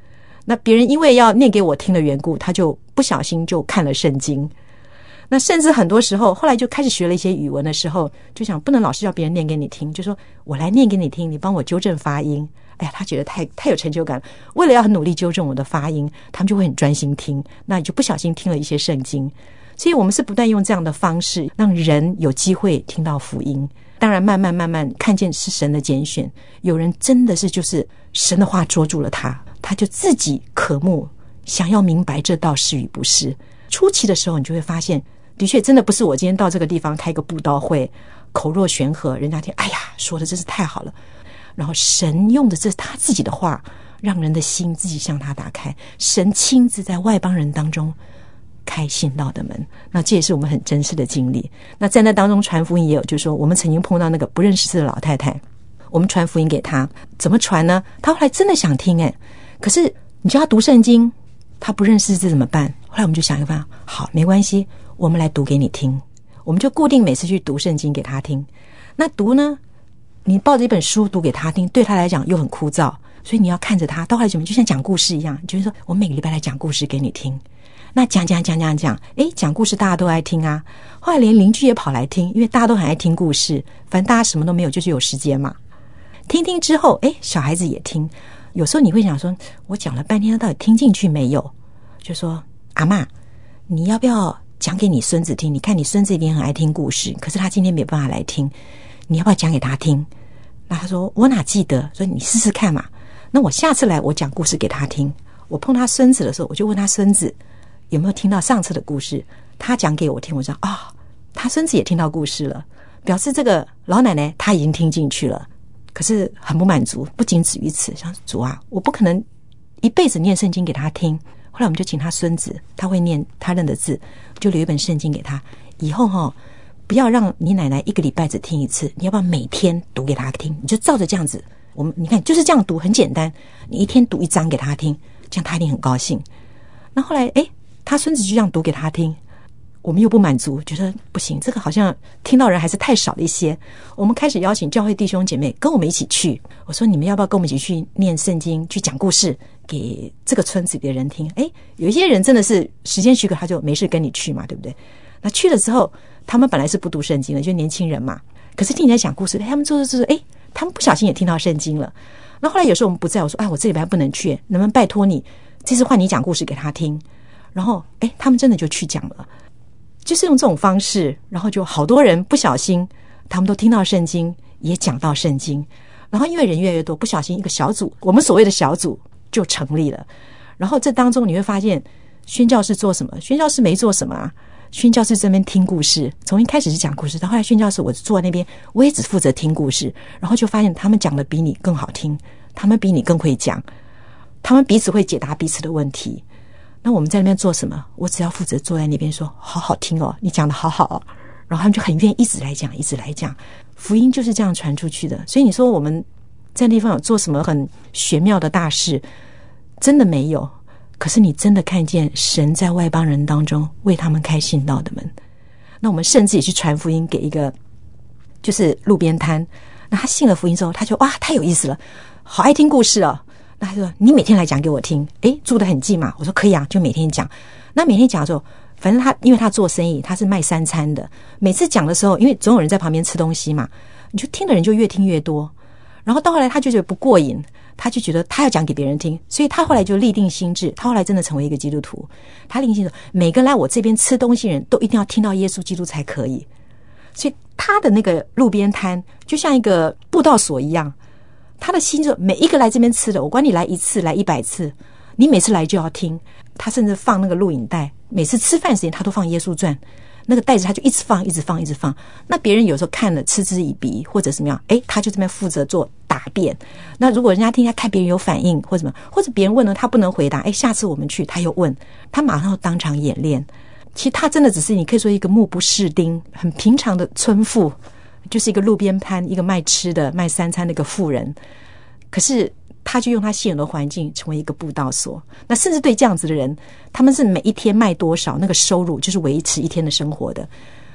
那别人因为要念给我听的缘故，他就不小心就看了圣经。那甚至很多时候后来就开始学了一些语文的时候，就想不能老是要别人念给你听，就说我来念给你听，你帮我纠正发音。哎呀，他觉得太太有成就感了，为了要很努力纠正我的发音，他们就会很专心听，那你就不小心听了一些圣经。所以我们是不断用这样的方式让人有机会听到福音。当然慢慢慢慢看见是神的拣选，有人真的是就是神的话捉住了他，他就自己渴慕想要明白这道是与不是。初期的时候你就会发现，的确真的不是我今天到这个地方开个布道会口若悬河，人家听哎呀说的真是太好了，然后神用的这是他自己的话，让人的心自己向他打开，神亲自在外邦人当中开信道的门。那这也是我们很真实的经历。那在那当中传福音也有，就是说我们曾经碰到那个不认识字的老太太，我们传福音给她，怎么传呢？她后来真的想听，诶可是你叫她读圣经，她不认识字怎么办？后来我们就想一个办法，好，没关系，我们来读给你听。我们就固定每次去读圣经给她听。那读呢，你抱着一本书读给她听，对她来讲又很枯燥，所以你要看着她，到后来怎么就像讲故事一样，就是说我每个礼拜来讲故事给你听。那讲讲讲讲讲，诶讲故事大家都爱听啊。后来连邻居也跑来听，因为大家都很爱听故事，反正大家什么都没有，就是有时间嘛。听听之后，诶小孩子也听。有时候你会想说，我讲了半天他到底听进去没有？就说阿嬷，你要不要讲给你孙子听？你看你孙子一定很爱听故事，可是他今天没办法来听，你要不要讲给他听？那他说我哪记得，所以你试试看嘛。那我下次来我讲故事给他听。我碰他孙子的时候，我就问他孙子有没有听到上次的故事，他讲给我听，我说啊、哦，他孙子也听到故事了，表示这个老奶奶她已经听进去了。可是很不满足，不仅止于此，想主啊，我不可能一辈子念圣经给他听。后来我们就请他孙子，他会念，他认得字，就留一本圣经给他。以后哈、哦，不要让你奶奶一个礼拜只听一次，你要不要每天读给他听？你就照着这样子，我们你看就是这样读，很简单。你一天读一章给他听，这样他一定很高兴。那后来诶他孙子就这样读给他听，我们又不满足，觉得不行，这个好像听到人还是太少了一些。我们开始邀请教会弟兄姐妹跟我们一起去，我说你们要不要跟我们一起去念圣经，去讲故事给这个村子里的人听。诶有一些人真的是时间许可他就没事跟你去嘛，对不对？那去了之后，他们本来是不读圣经的，就年轻人嘛，可是听你在讲故事，他们做着做着，诶他们不小心也听到圣经了。那后来有时候我们不在，我说哎，我这礼拜不能去，能不能拜托你这次换你讲故事给他听？然后诶他们真的就去讲了，就是用这种方式，然后就好多人不小心他们都听到圣经，也讲到圣经。然后因为人越来越多，不小心一个小组，我们所谓的小组就成立了。然后这当中你会发现宣教士做什么？宣教士没做什么啊，宣教士这边听故事，从一开始是讲故事，到后来宣教士我坐在那边，我也只负责听故事。然后就发现他们讲的比你更好听，他们比你更会讲，他们彼此会解答彼此的问题。那我们在那边做什么？我只要负责坐在那边说好好听哦，你讲的好好哦。然后他们就很愿意一直来讲一直来讲，福音就是这样传出去的。所以你说我们在那地方有做什么很玄妙的大事？真的没有。可是你真的看见神在外邦人当中为他们开信道的门。那我们甚至也去传福音给一个就是路边摊，那他信了福音之后，他就哇太有意思了，好爱听故事哦。那他说你每天来讲给我听，诶住得很近嘛，我说可以啊，就每天讲。那每天讲的时候，反正他因为他做生意，他是卖三餐的，每次讲的时候，因为总有人在旁边吃东西嘛，你就听的人就越听越多。然后到后来他就觉得不过瘾，他就觉得他要讲给别人听，所以他后来就立定心志，他后来真的成为一个基督徒。他立定心志，每个来我这边吃东西的人都一定要听到耶稣基督才可以。所以他的那个路边摊就像一个布道所一样，他的心就每一个来这边吃的，我管你来一次来一百次，你每次来就要听。他甚至放那个录影带，每次吃饭时间他都放耶稣传，那个袋子他就一直放一直放一直放。那别人有时候看了嗤之以鼻或者什么样，诶他就这边负责做答辩。那如果人家听他看别人有反应或者什么，或者别人问了他不能回答，诶下次我们去他又问，他马上当场演练。其实他真的只是你可以说一个目不识丁很平常的村妇，就是一个路边摊一个卖吃的卖三餐的一个妇人，可是他就用他现有的环境成为一个布道所。那甚至对这样子的人，他们是每一天卖多少，那个收入就是维持一天的生活的。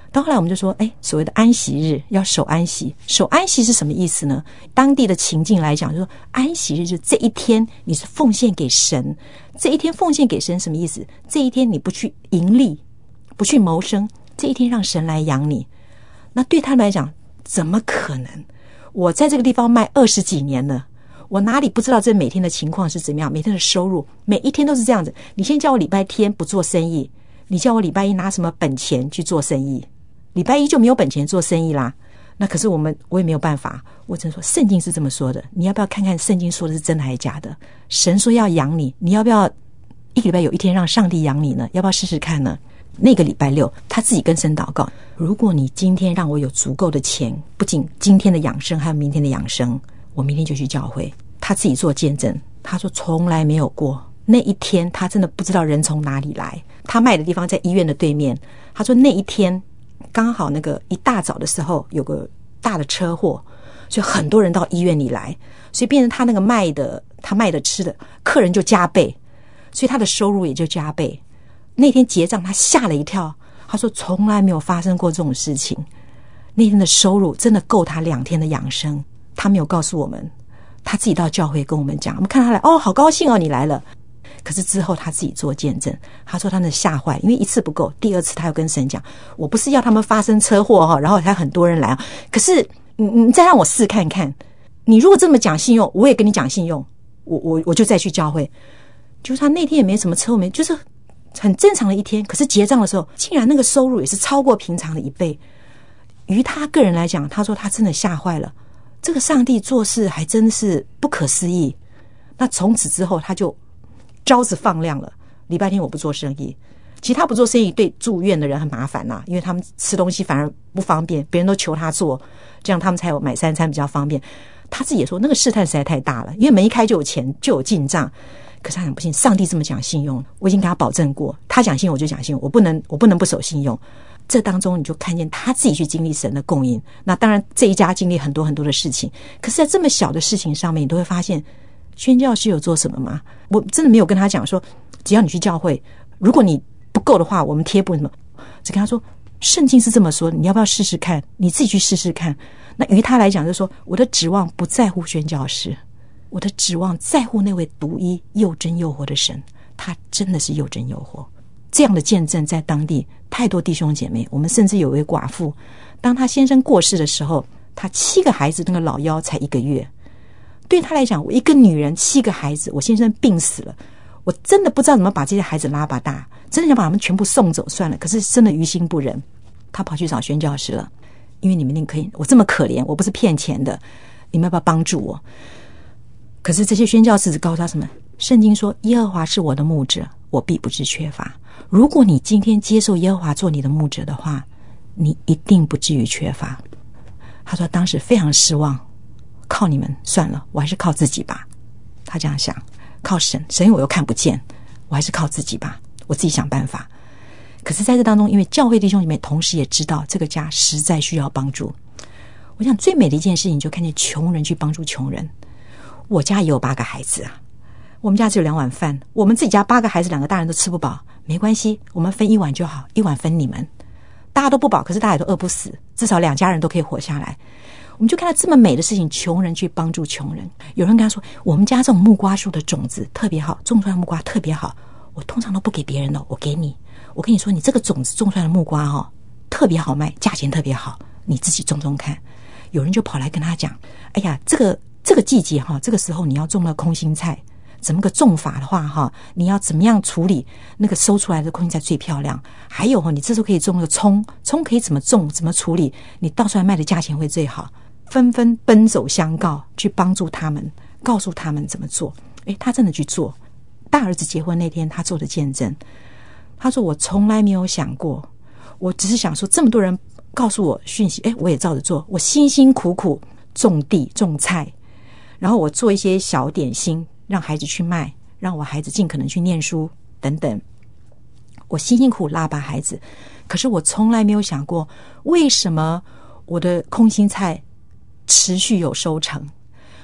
到后来我们就说，哎，所谓的安息日要守安息，守安息是什么意思呢？当地的情境来讲，就说安息日就这一天你是奉献给神，这一天奉献给神什么意思？这一天你不去盈利，不去谋生，这一天让神来养你。那对他们来讲，怎么可能？我在这个地方卖二十几年了，我哪里不知道这每天的情况是怎么样？每天的收入每一天都是这样子。你先叫我礼拜天不做生意，你叫我礼拜一拿什么本钱去做生意？礼拜一就没有本钱做生意啦。那可是我们我也没有办法，我只能说圣经是这么说的，你要不要看看圣经说的是真的还是假的？神说要养你，你要不要一个礼拜有一天让上帝养你呢？要不要试试看呢？那个礼拜六他自己跟神祷告，如果你今天让我有足够的钱，不仅今天的养生还有明天的养生，我明天就去教会。他自己做见证，他说从来没有过那一天，他真的不知道人从哪里来。他卖的地方在医院的对面，他说那一天刚好那个一大早的时候有个大的车祸，所以很多人到医院里来，所以变成他那个卖的他卖的吃的客人就加倍，所以他的收入也就加倍。那天结账他吓了一跳，他说从来没有发生过这种事情，那天的收入真的够他两天的养生。他没有告诉我们，他自己到教会跟我们讲，我们看他来，哦好高兴哦你来了。可是之后他自己做见证，他说他那吓坏，因为一次不够，第二次他又跟神讲，我不是要他们发生车祸哈，然后才很多人来啊，可是你你再让我试看看，你如果这么讲信用，我也跟你讲信用，我我我就再去教会。就是他那天也没什么车祸，没就是很正常的一天，可是结账的时候竟然那个收入也是超过平常的一倍。于他个人来讲，他说他真的吓坏了，这个上帝做事还真是不可思议。那从此之后他就招子放亮了，礼拜天我不做生意。其实他不做生意对住院的人很麻烦啦、啊，因为他们吃东西反而不方便，别人都求他做，这样他们才有买三餐比较方便。他自己也说那个试探实在太大了，因为门一开就有钱就有进账。可是他很不信，上帝这么讲信用，我已经给他保证过，他讲信用我就讲信用，我不能我不能不守信用。这当中你就看见他自己去经历神的供应。那当然这一家经历很多很多的事情，可是在这么小的事情上面，你都会发现宣教师有做什么吗？我真的没有跟他讲说只要你去教会，如果你不够的话我们贴补什么，只跟他说圣经是这么说，你要不要试试看，你自己去试试看。那于他来讲就是说，我的指望不在乎宣教师，我的指望在乎那位独一又真又活的神，他真的是又真又活。这样的见证在当地太多弟兄姐妹。我们甚至有一位寡妇，当她先生过世的时候，她七个孩子那个老幺才一个月，对她来讲，我一个女人七个孩子，我先生病死了，我真的不知道怎么把这些孩子拉拔大，真的想把他们全部送走算了，可是真的于心不忍。她跑去找宣教师了，因为你们一定可以，我这么可怜，我不是骗钱的，你们要不要帮助我？可是这些宣教士只告诉他什么？圣经说耶和华是我的牧者，我必不致缺乏。如果你今天接受耶和华做你的牧者的话，你一定不至于缺乏。他说当时非常失望，靠你们算了，我还是靠自己吧。他这样想，靠神，神我又看不见，我还是靠自己吧，我自己想办法。可是在这当中，因为教会弟兄姐妹同时也知道这个家实在需要帮助。我想最美的一件事情，就看见穷人去帮助穷人。我家也有八个孩子啊，我们家只有两碗饭，我们自己家八个孩子，两个大人都吃不饱，没关系，我们分一碗就好，一碗分你们。大家都不饱，可是大家也都饿不死，至少两家人都可以活下来。我们就看到这么美的事情，穷人去帮助穷人。有人跟他说，我们家这种木瓜树的种子特别好，种出来的木瓜特别好，我通常都不给别人的，我给你。我跟你说，你这个种子种出来的木瓜哦，特别好卖，价钱特别好，你自己种种看。有人就跑来跟他讲，哎呀，这个这个季节哈，这个时候你要种那空心菜，怎么个种法的话哈，你要怎么样处理那个收出来的空心菜最漂亮？还有哈，你这时候可以种那个葱，葱可以怎么种，怎么处理，你倒出来卖的价钱会最好。纷纷奔走相告，去帮助他们，告诉他们怎么做。诶，他真的去做。大儿子结婚那天，他做的见证，他说我从来没有想过，我只是想说这么多人告诉我讯息，诶，我也照着做。我辛辛苦苦种地种菜，然后我做一些小点心让孩子去卖，让我孩子尽可能去念书等等。我辛辛苦拉拔孩子，可是我从来没有想过，为什么我的空心菜持续有收成？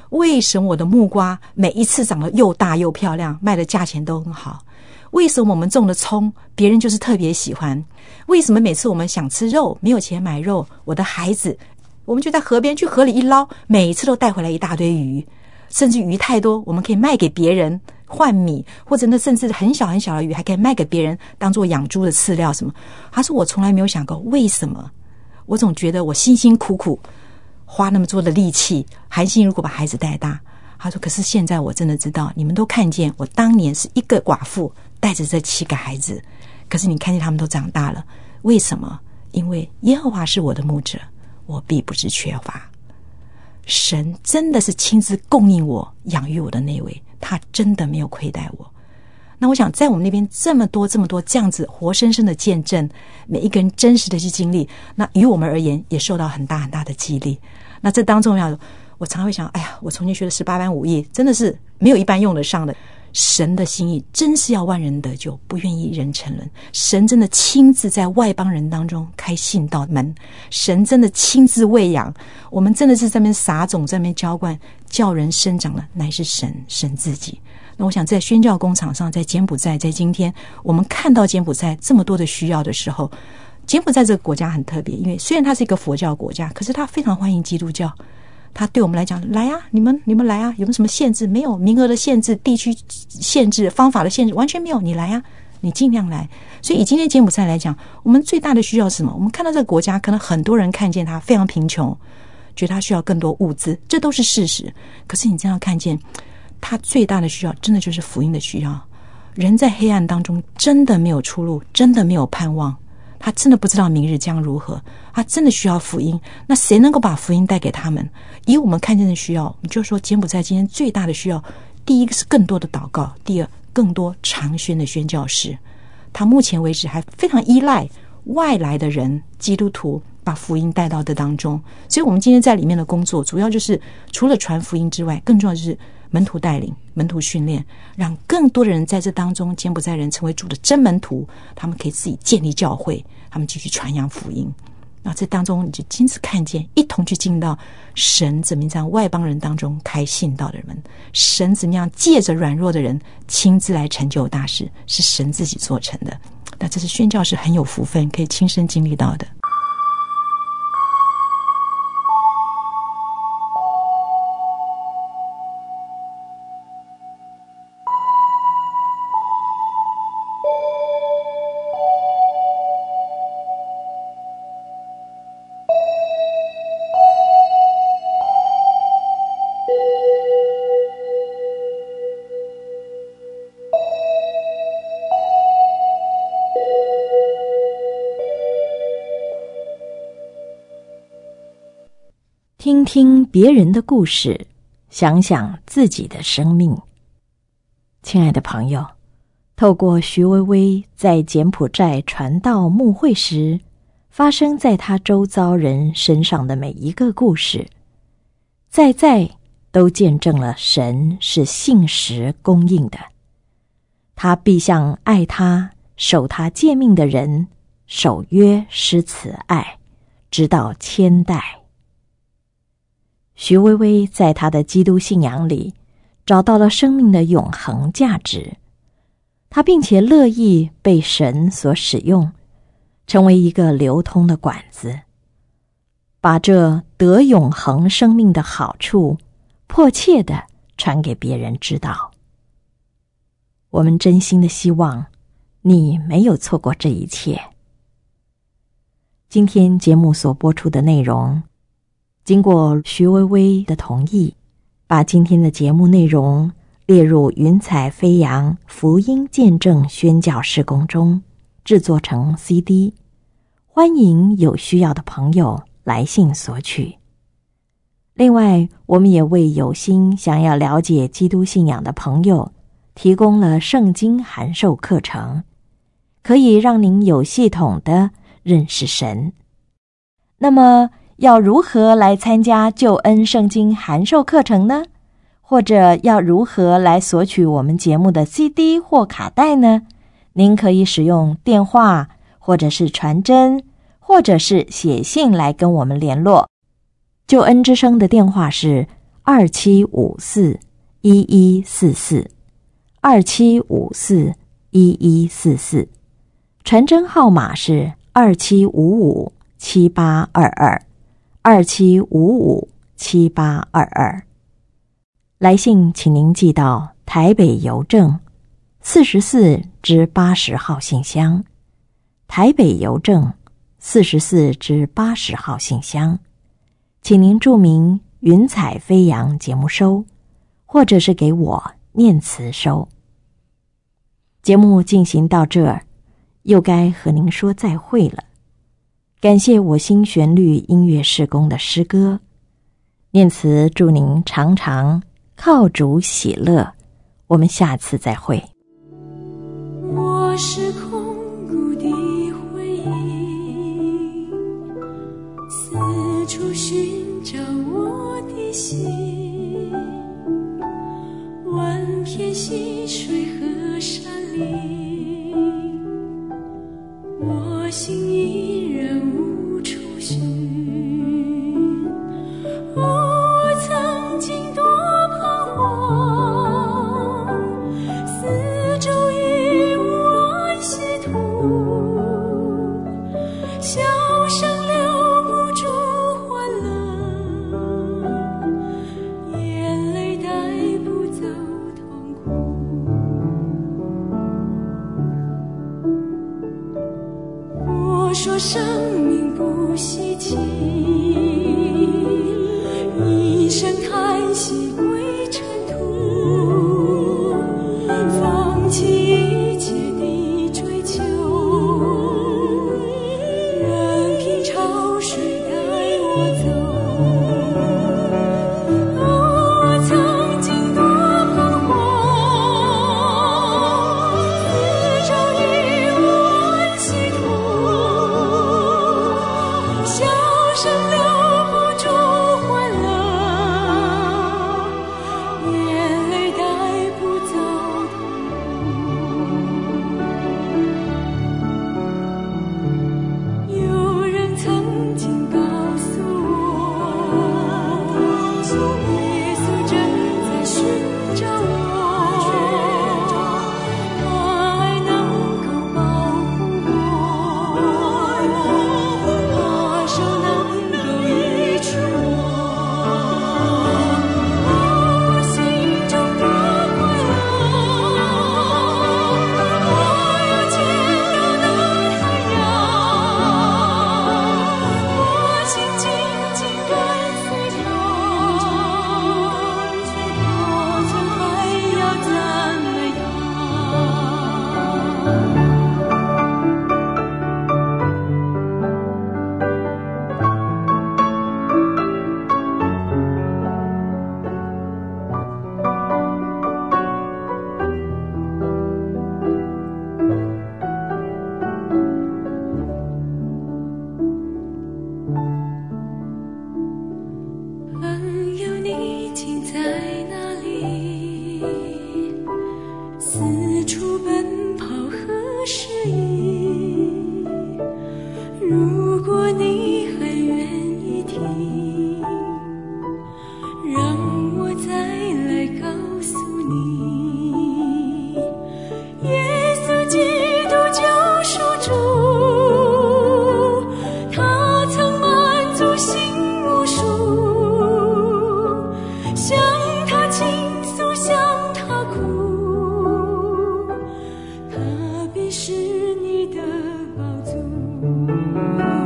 为什么我的木瓜每一次长得又大又漂亮，卖的价钱都很好？为什么我们种的葱别人就是特别喜欢？为什么每次我们想吃肉没有钱买肉，我的孩子我们就在河边去河里一捞，每一次都带回来一大堆鱼，甚至鱼太多我们可以卖给别人换米，或者那甚至很小很小的鱼还可以卖给别人当做养猪的饲料什么。他说我从来没有想过为什么，我总觉得我辛辛苦苦花那么多的力气，含辛茹苦把孩子带大。他说可是现在我真的知道，你们都看见我当年是一个寡妇带着这七个孩子，可是你看见他们都长大了，为什么？因为耶和华是我的牧者，我必不致缺乏。神真的是亲自供应我养育我的那位，他真的没有亏待我。那我想在我们那边这么多这么多这样子活生生的见证，每一个人真实的去经历，那于我们而言也受到很大很大的激励。那这当中要我常会想，哎呀，我从前学的十八般武艺真的是没有一般用得上的。神的心意真是要万人得救，不愿意人沉沦。神真的亲自在外邦人当中开信道门，神真的亲自喂养我们，真的是在那边撒种，在那边浇灌，叫人生长的乃是神神自己。那我想在宣教工厂上，在柬埔寨，在今天我们看到柬埔寨这么多的需要的时候，柬埔寨这个国家很特别，因为虽然它是一个佛教国家，可是它非常欢迎基督教。他对我们来讲，来啊，你们你们来啊，有没有什么限制？没有，名额的限制、地区限制、方法的限制，完全没有。你来啊，你尽量来。所以以今天柬埔寨来讲，我们最大的需要是什么？我们看到这个国家，可能很多人看见它非常贫穷，觉得它需要更多物资，这都是事实。可是你这样看见，它最大的需要，真的就是福音的需要。人在黑暗当中，真的没有出路，真的没有盼望。他真的不知道明日将如何，他真的需要福音。那谁能够把福音带给他们？以我们看见的需要，你就说柬埔寨今天最大的需要，第一个是更多的祷告，第二更多长宣的宣教士。他目前为止还非常依赖外来的人，基督徒把福音带到这当中。所以我们今天在里面的工作，主要就是除了传福音之外，更重要的就是门徒带领、门徒训练，让更多的人在这当中，柬埔寨人成为主的真门徒，他们可以自己建立教会，他们继续传扬福音。那这当中你就亲自看见，一同去进到神怎么样在外邦人当中开信道的人，神怎么样借着软弱的人亲自来成就大事，是神自己做成的。那这是宣教士很有福分可以亲身经历到的。 听听别人的故事，想想自己的生命。亲爱的朋友，透过徐薇薇在柬埔寨传道牧会时发生在他周遭人身上的每一个故事，在在都见证了神是信实供应的。他必向爱他、守他诫命的人守约施慈爱，直到千代。徐薇薇在她的基督信仰里找到了生命的永恒价值，她并且乐意被神所使用，成为一个流通的管子，把这得永恒生命的好处迫切地传给别人知道。我们真心的希望你没有错过这一切。今天节目所播出的内容，经过徐薇薇的同意，把今天的节目内容列入云彩飞扬福音见证宣教事工中，制作成 C D， 欢迎有需要的朋友来信索取。另外，我们也为有心想要了解基督信仰的朋友提供了圣经函授课程，可以让您有系统的认识神。那么要如何来参加救恩圣经函授课程呢？或者要如何来索取我们节目的 C D 或卡带呢？您可以使用电话，或者是传真，或者是写信来跟我们联络。救恩之声的电话是二七五四一一四四，二七五四一一四四，传真号码是二七五五七八二二，二七五五七八二二。来信请您寄到台北邮政四十四至八十号信箱，台北邮政四十四至八十号信箱，请您注明云彩飞扬节目收，或者是给我念词收。节目进行到这儿，又该和您说再会了。感谢我新旋律音乐事工的诗歌，念词祝您常常靠主喜乐。我们下次再会。 我是空谷的回忆，四处寻找我的心，万片溪水和山林，我心依然无处寻。我曾经多彷徨，四周已无安息土，笑声留不住欢乐，眼泪带不走痛苦。我说生命不稀奇，一声叹息归尘土，放弃一切的追求，任凭潮水带我走。我曾经多彷徨，四周已无安息土，笑声留不住欢乐，眼泪带不走痛苦。有人曾经告诉我，耶稣正在寻找我，他爱能够保护我，他手能够医治我。我心中多快乐，我有见到那太阳，我心紧紧跟随他，我从还要赞美朋友，你竟在哪里？四处奔跑何时已？如果你还愿意听，让我再来告诉你，耶稣基督救赎主，他曾满足心无数，向他倾诉，向他哭，他必是你的宝足。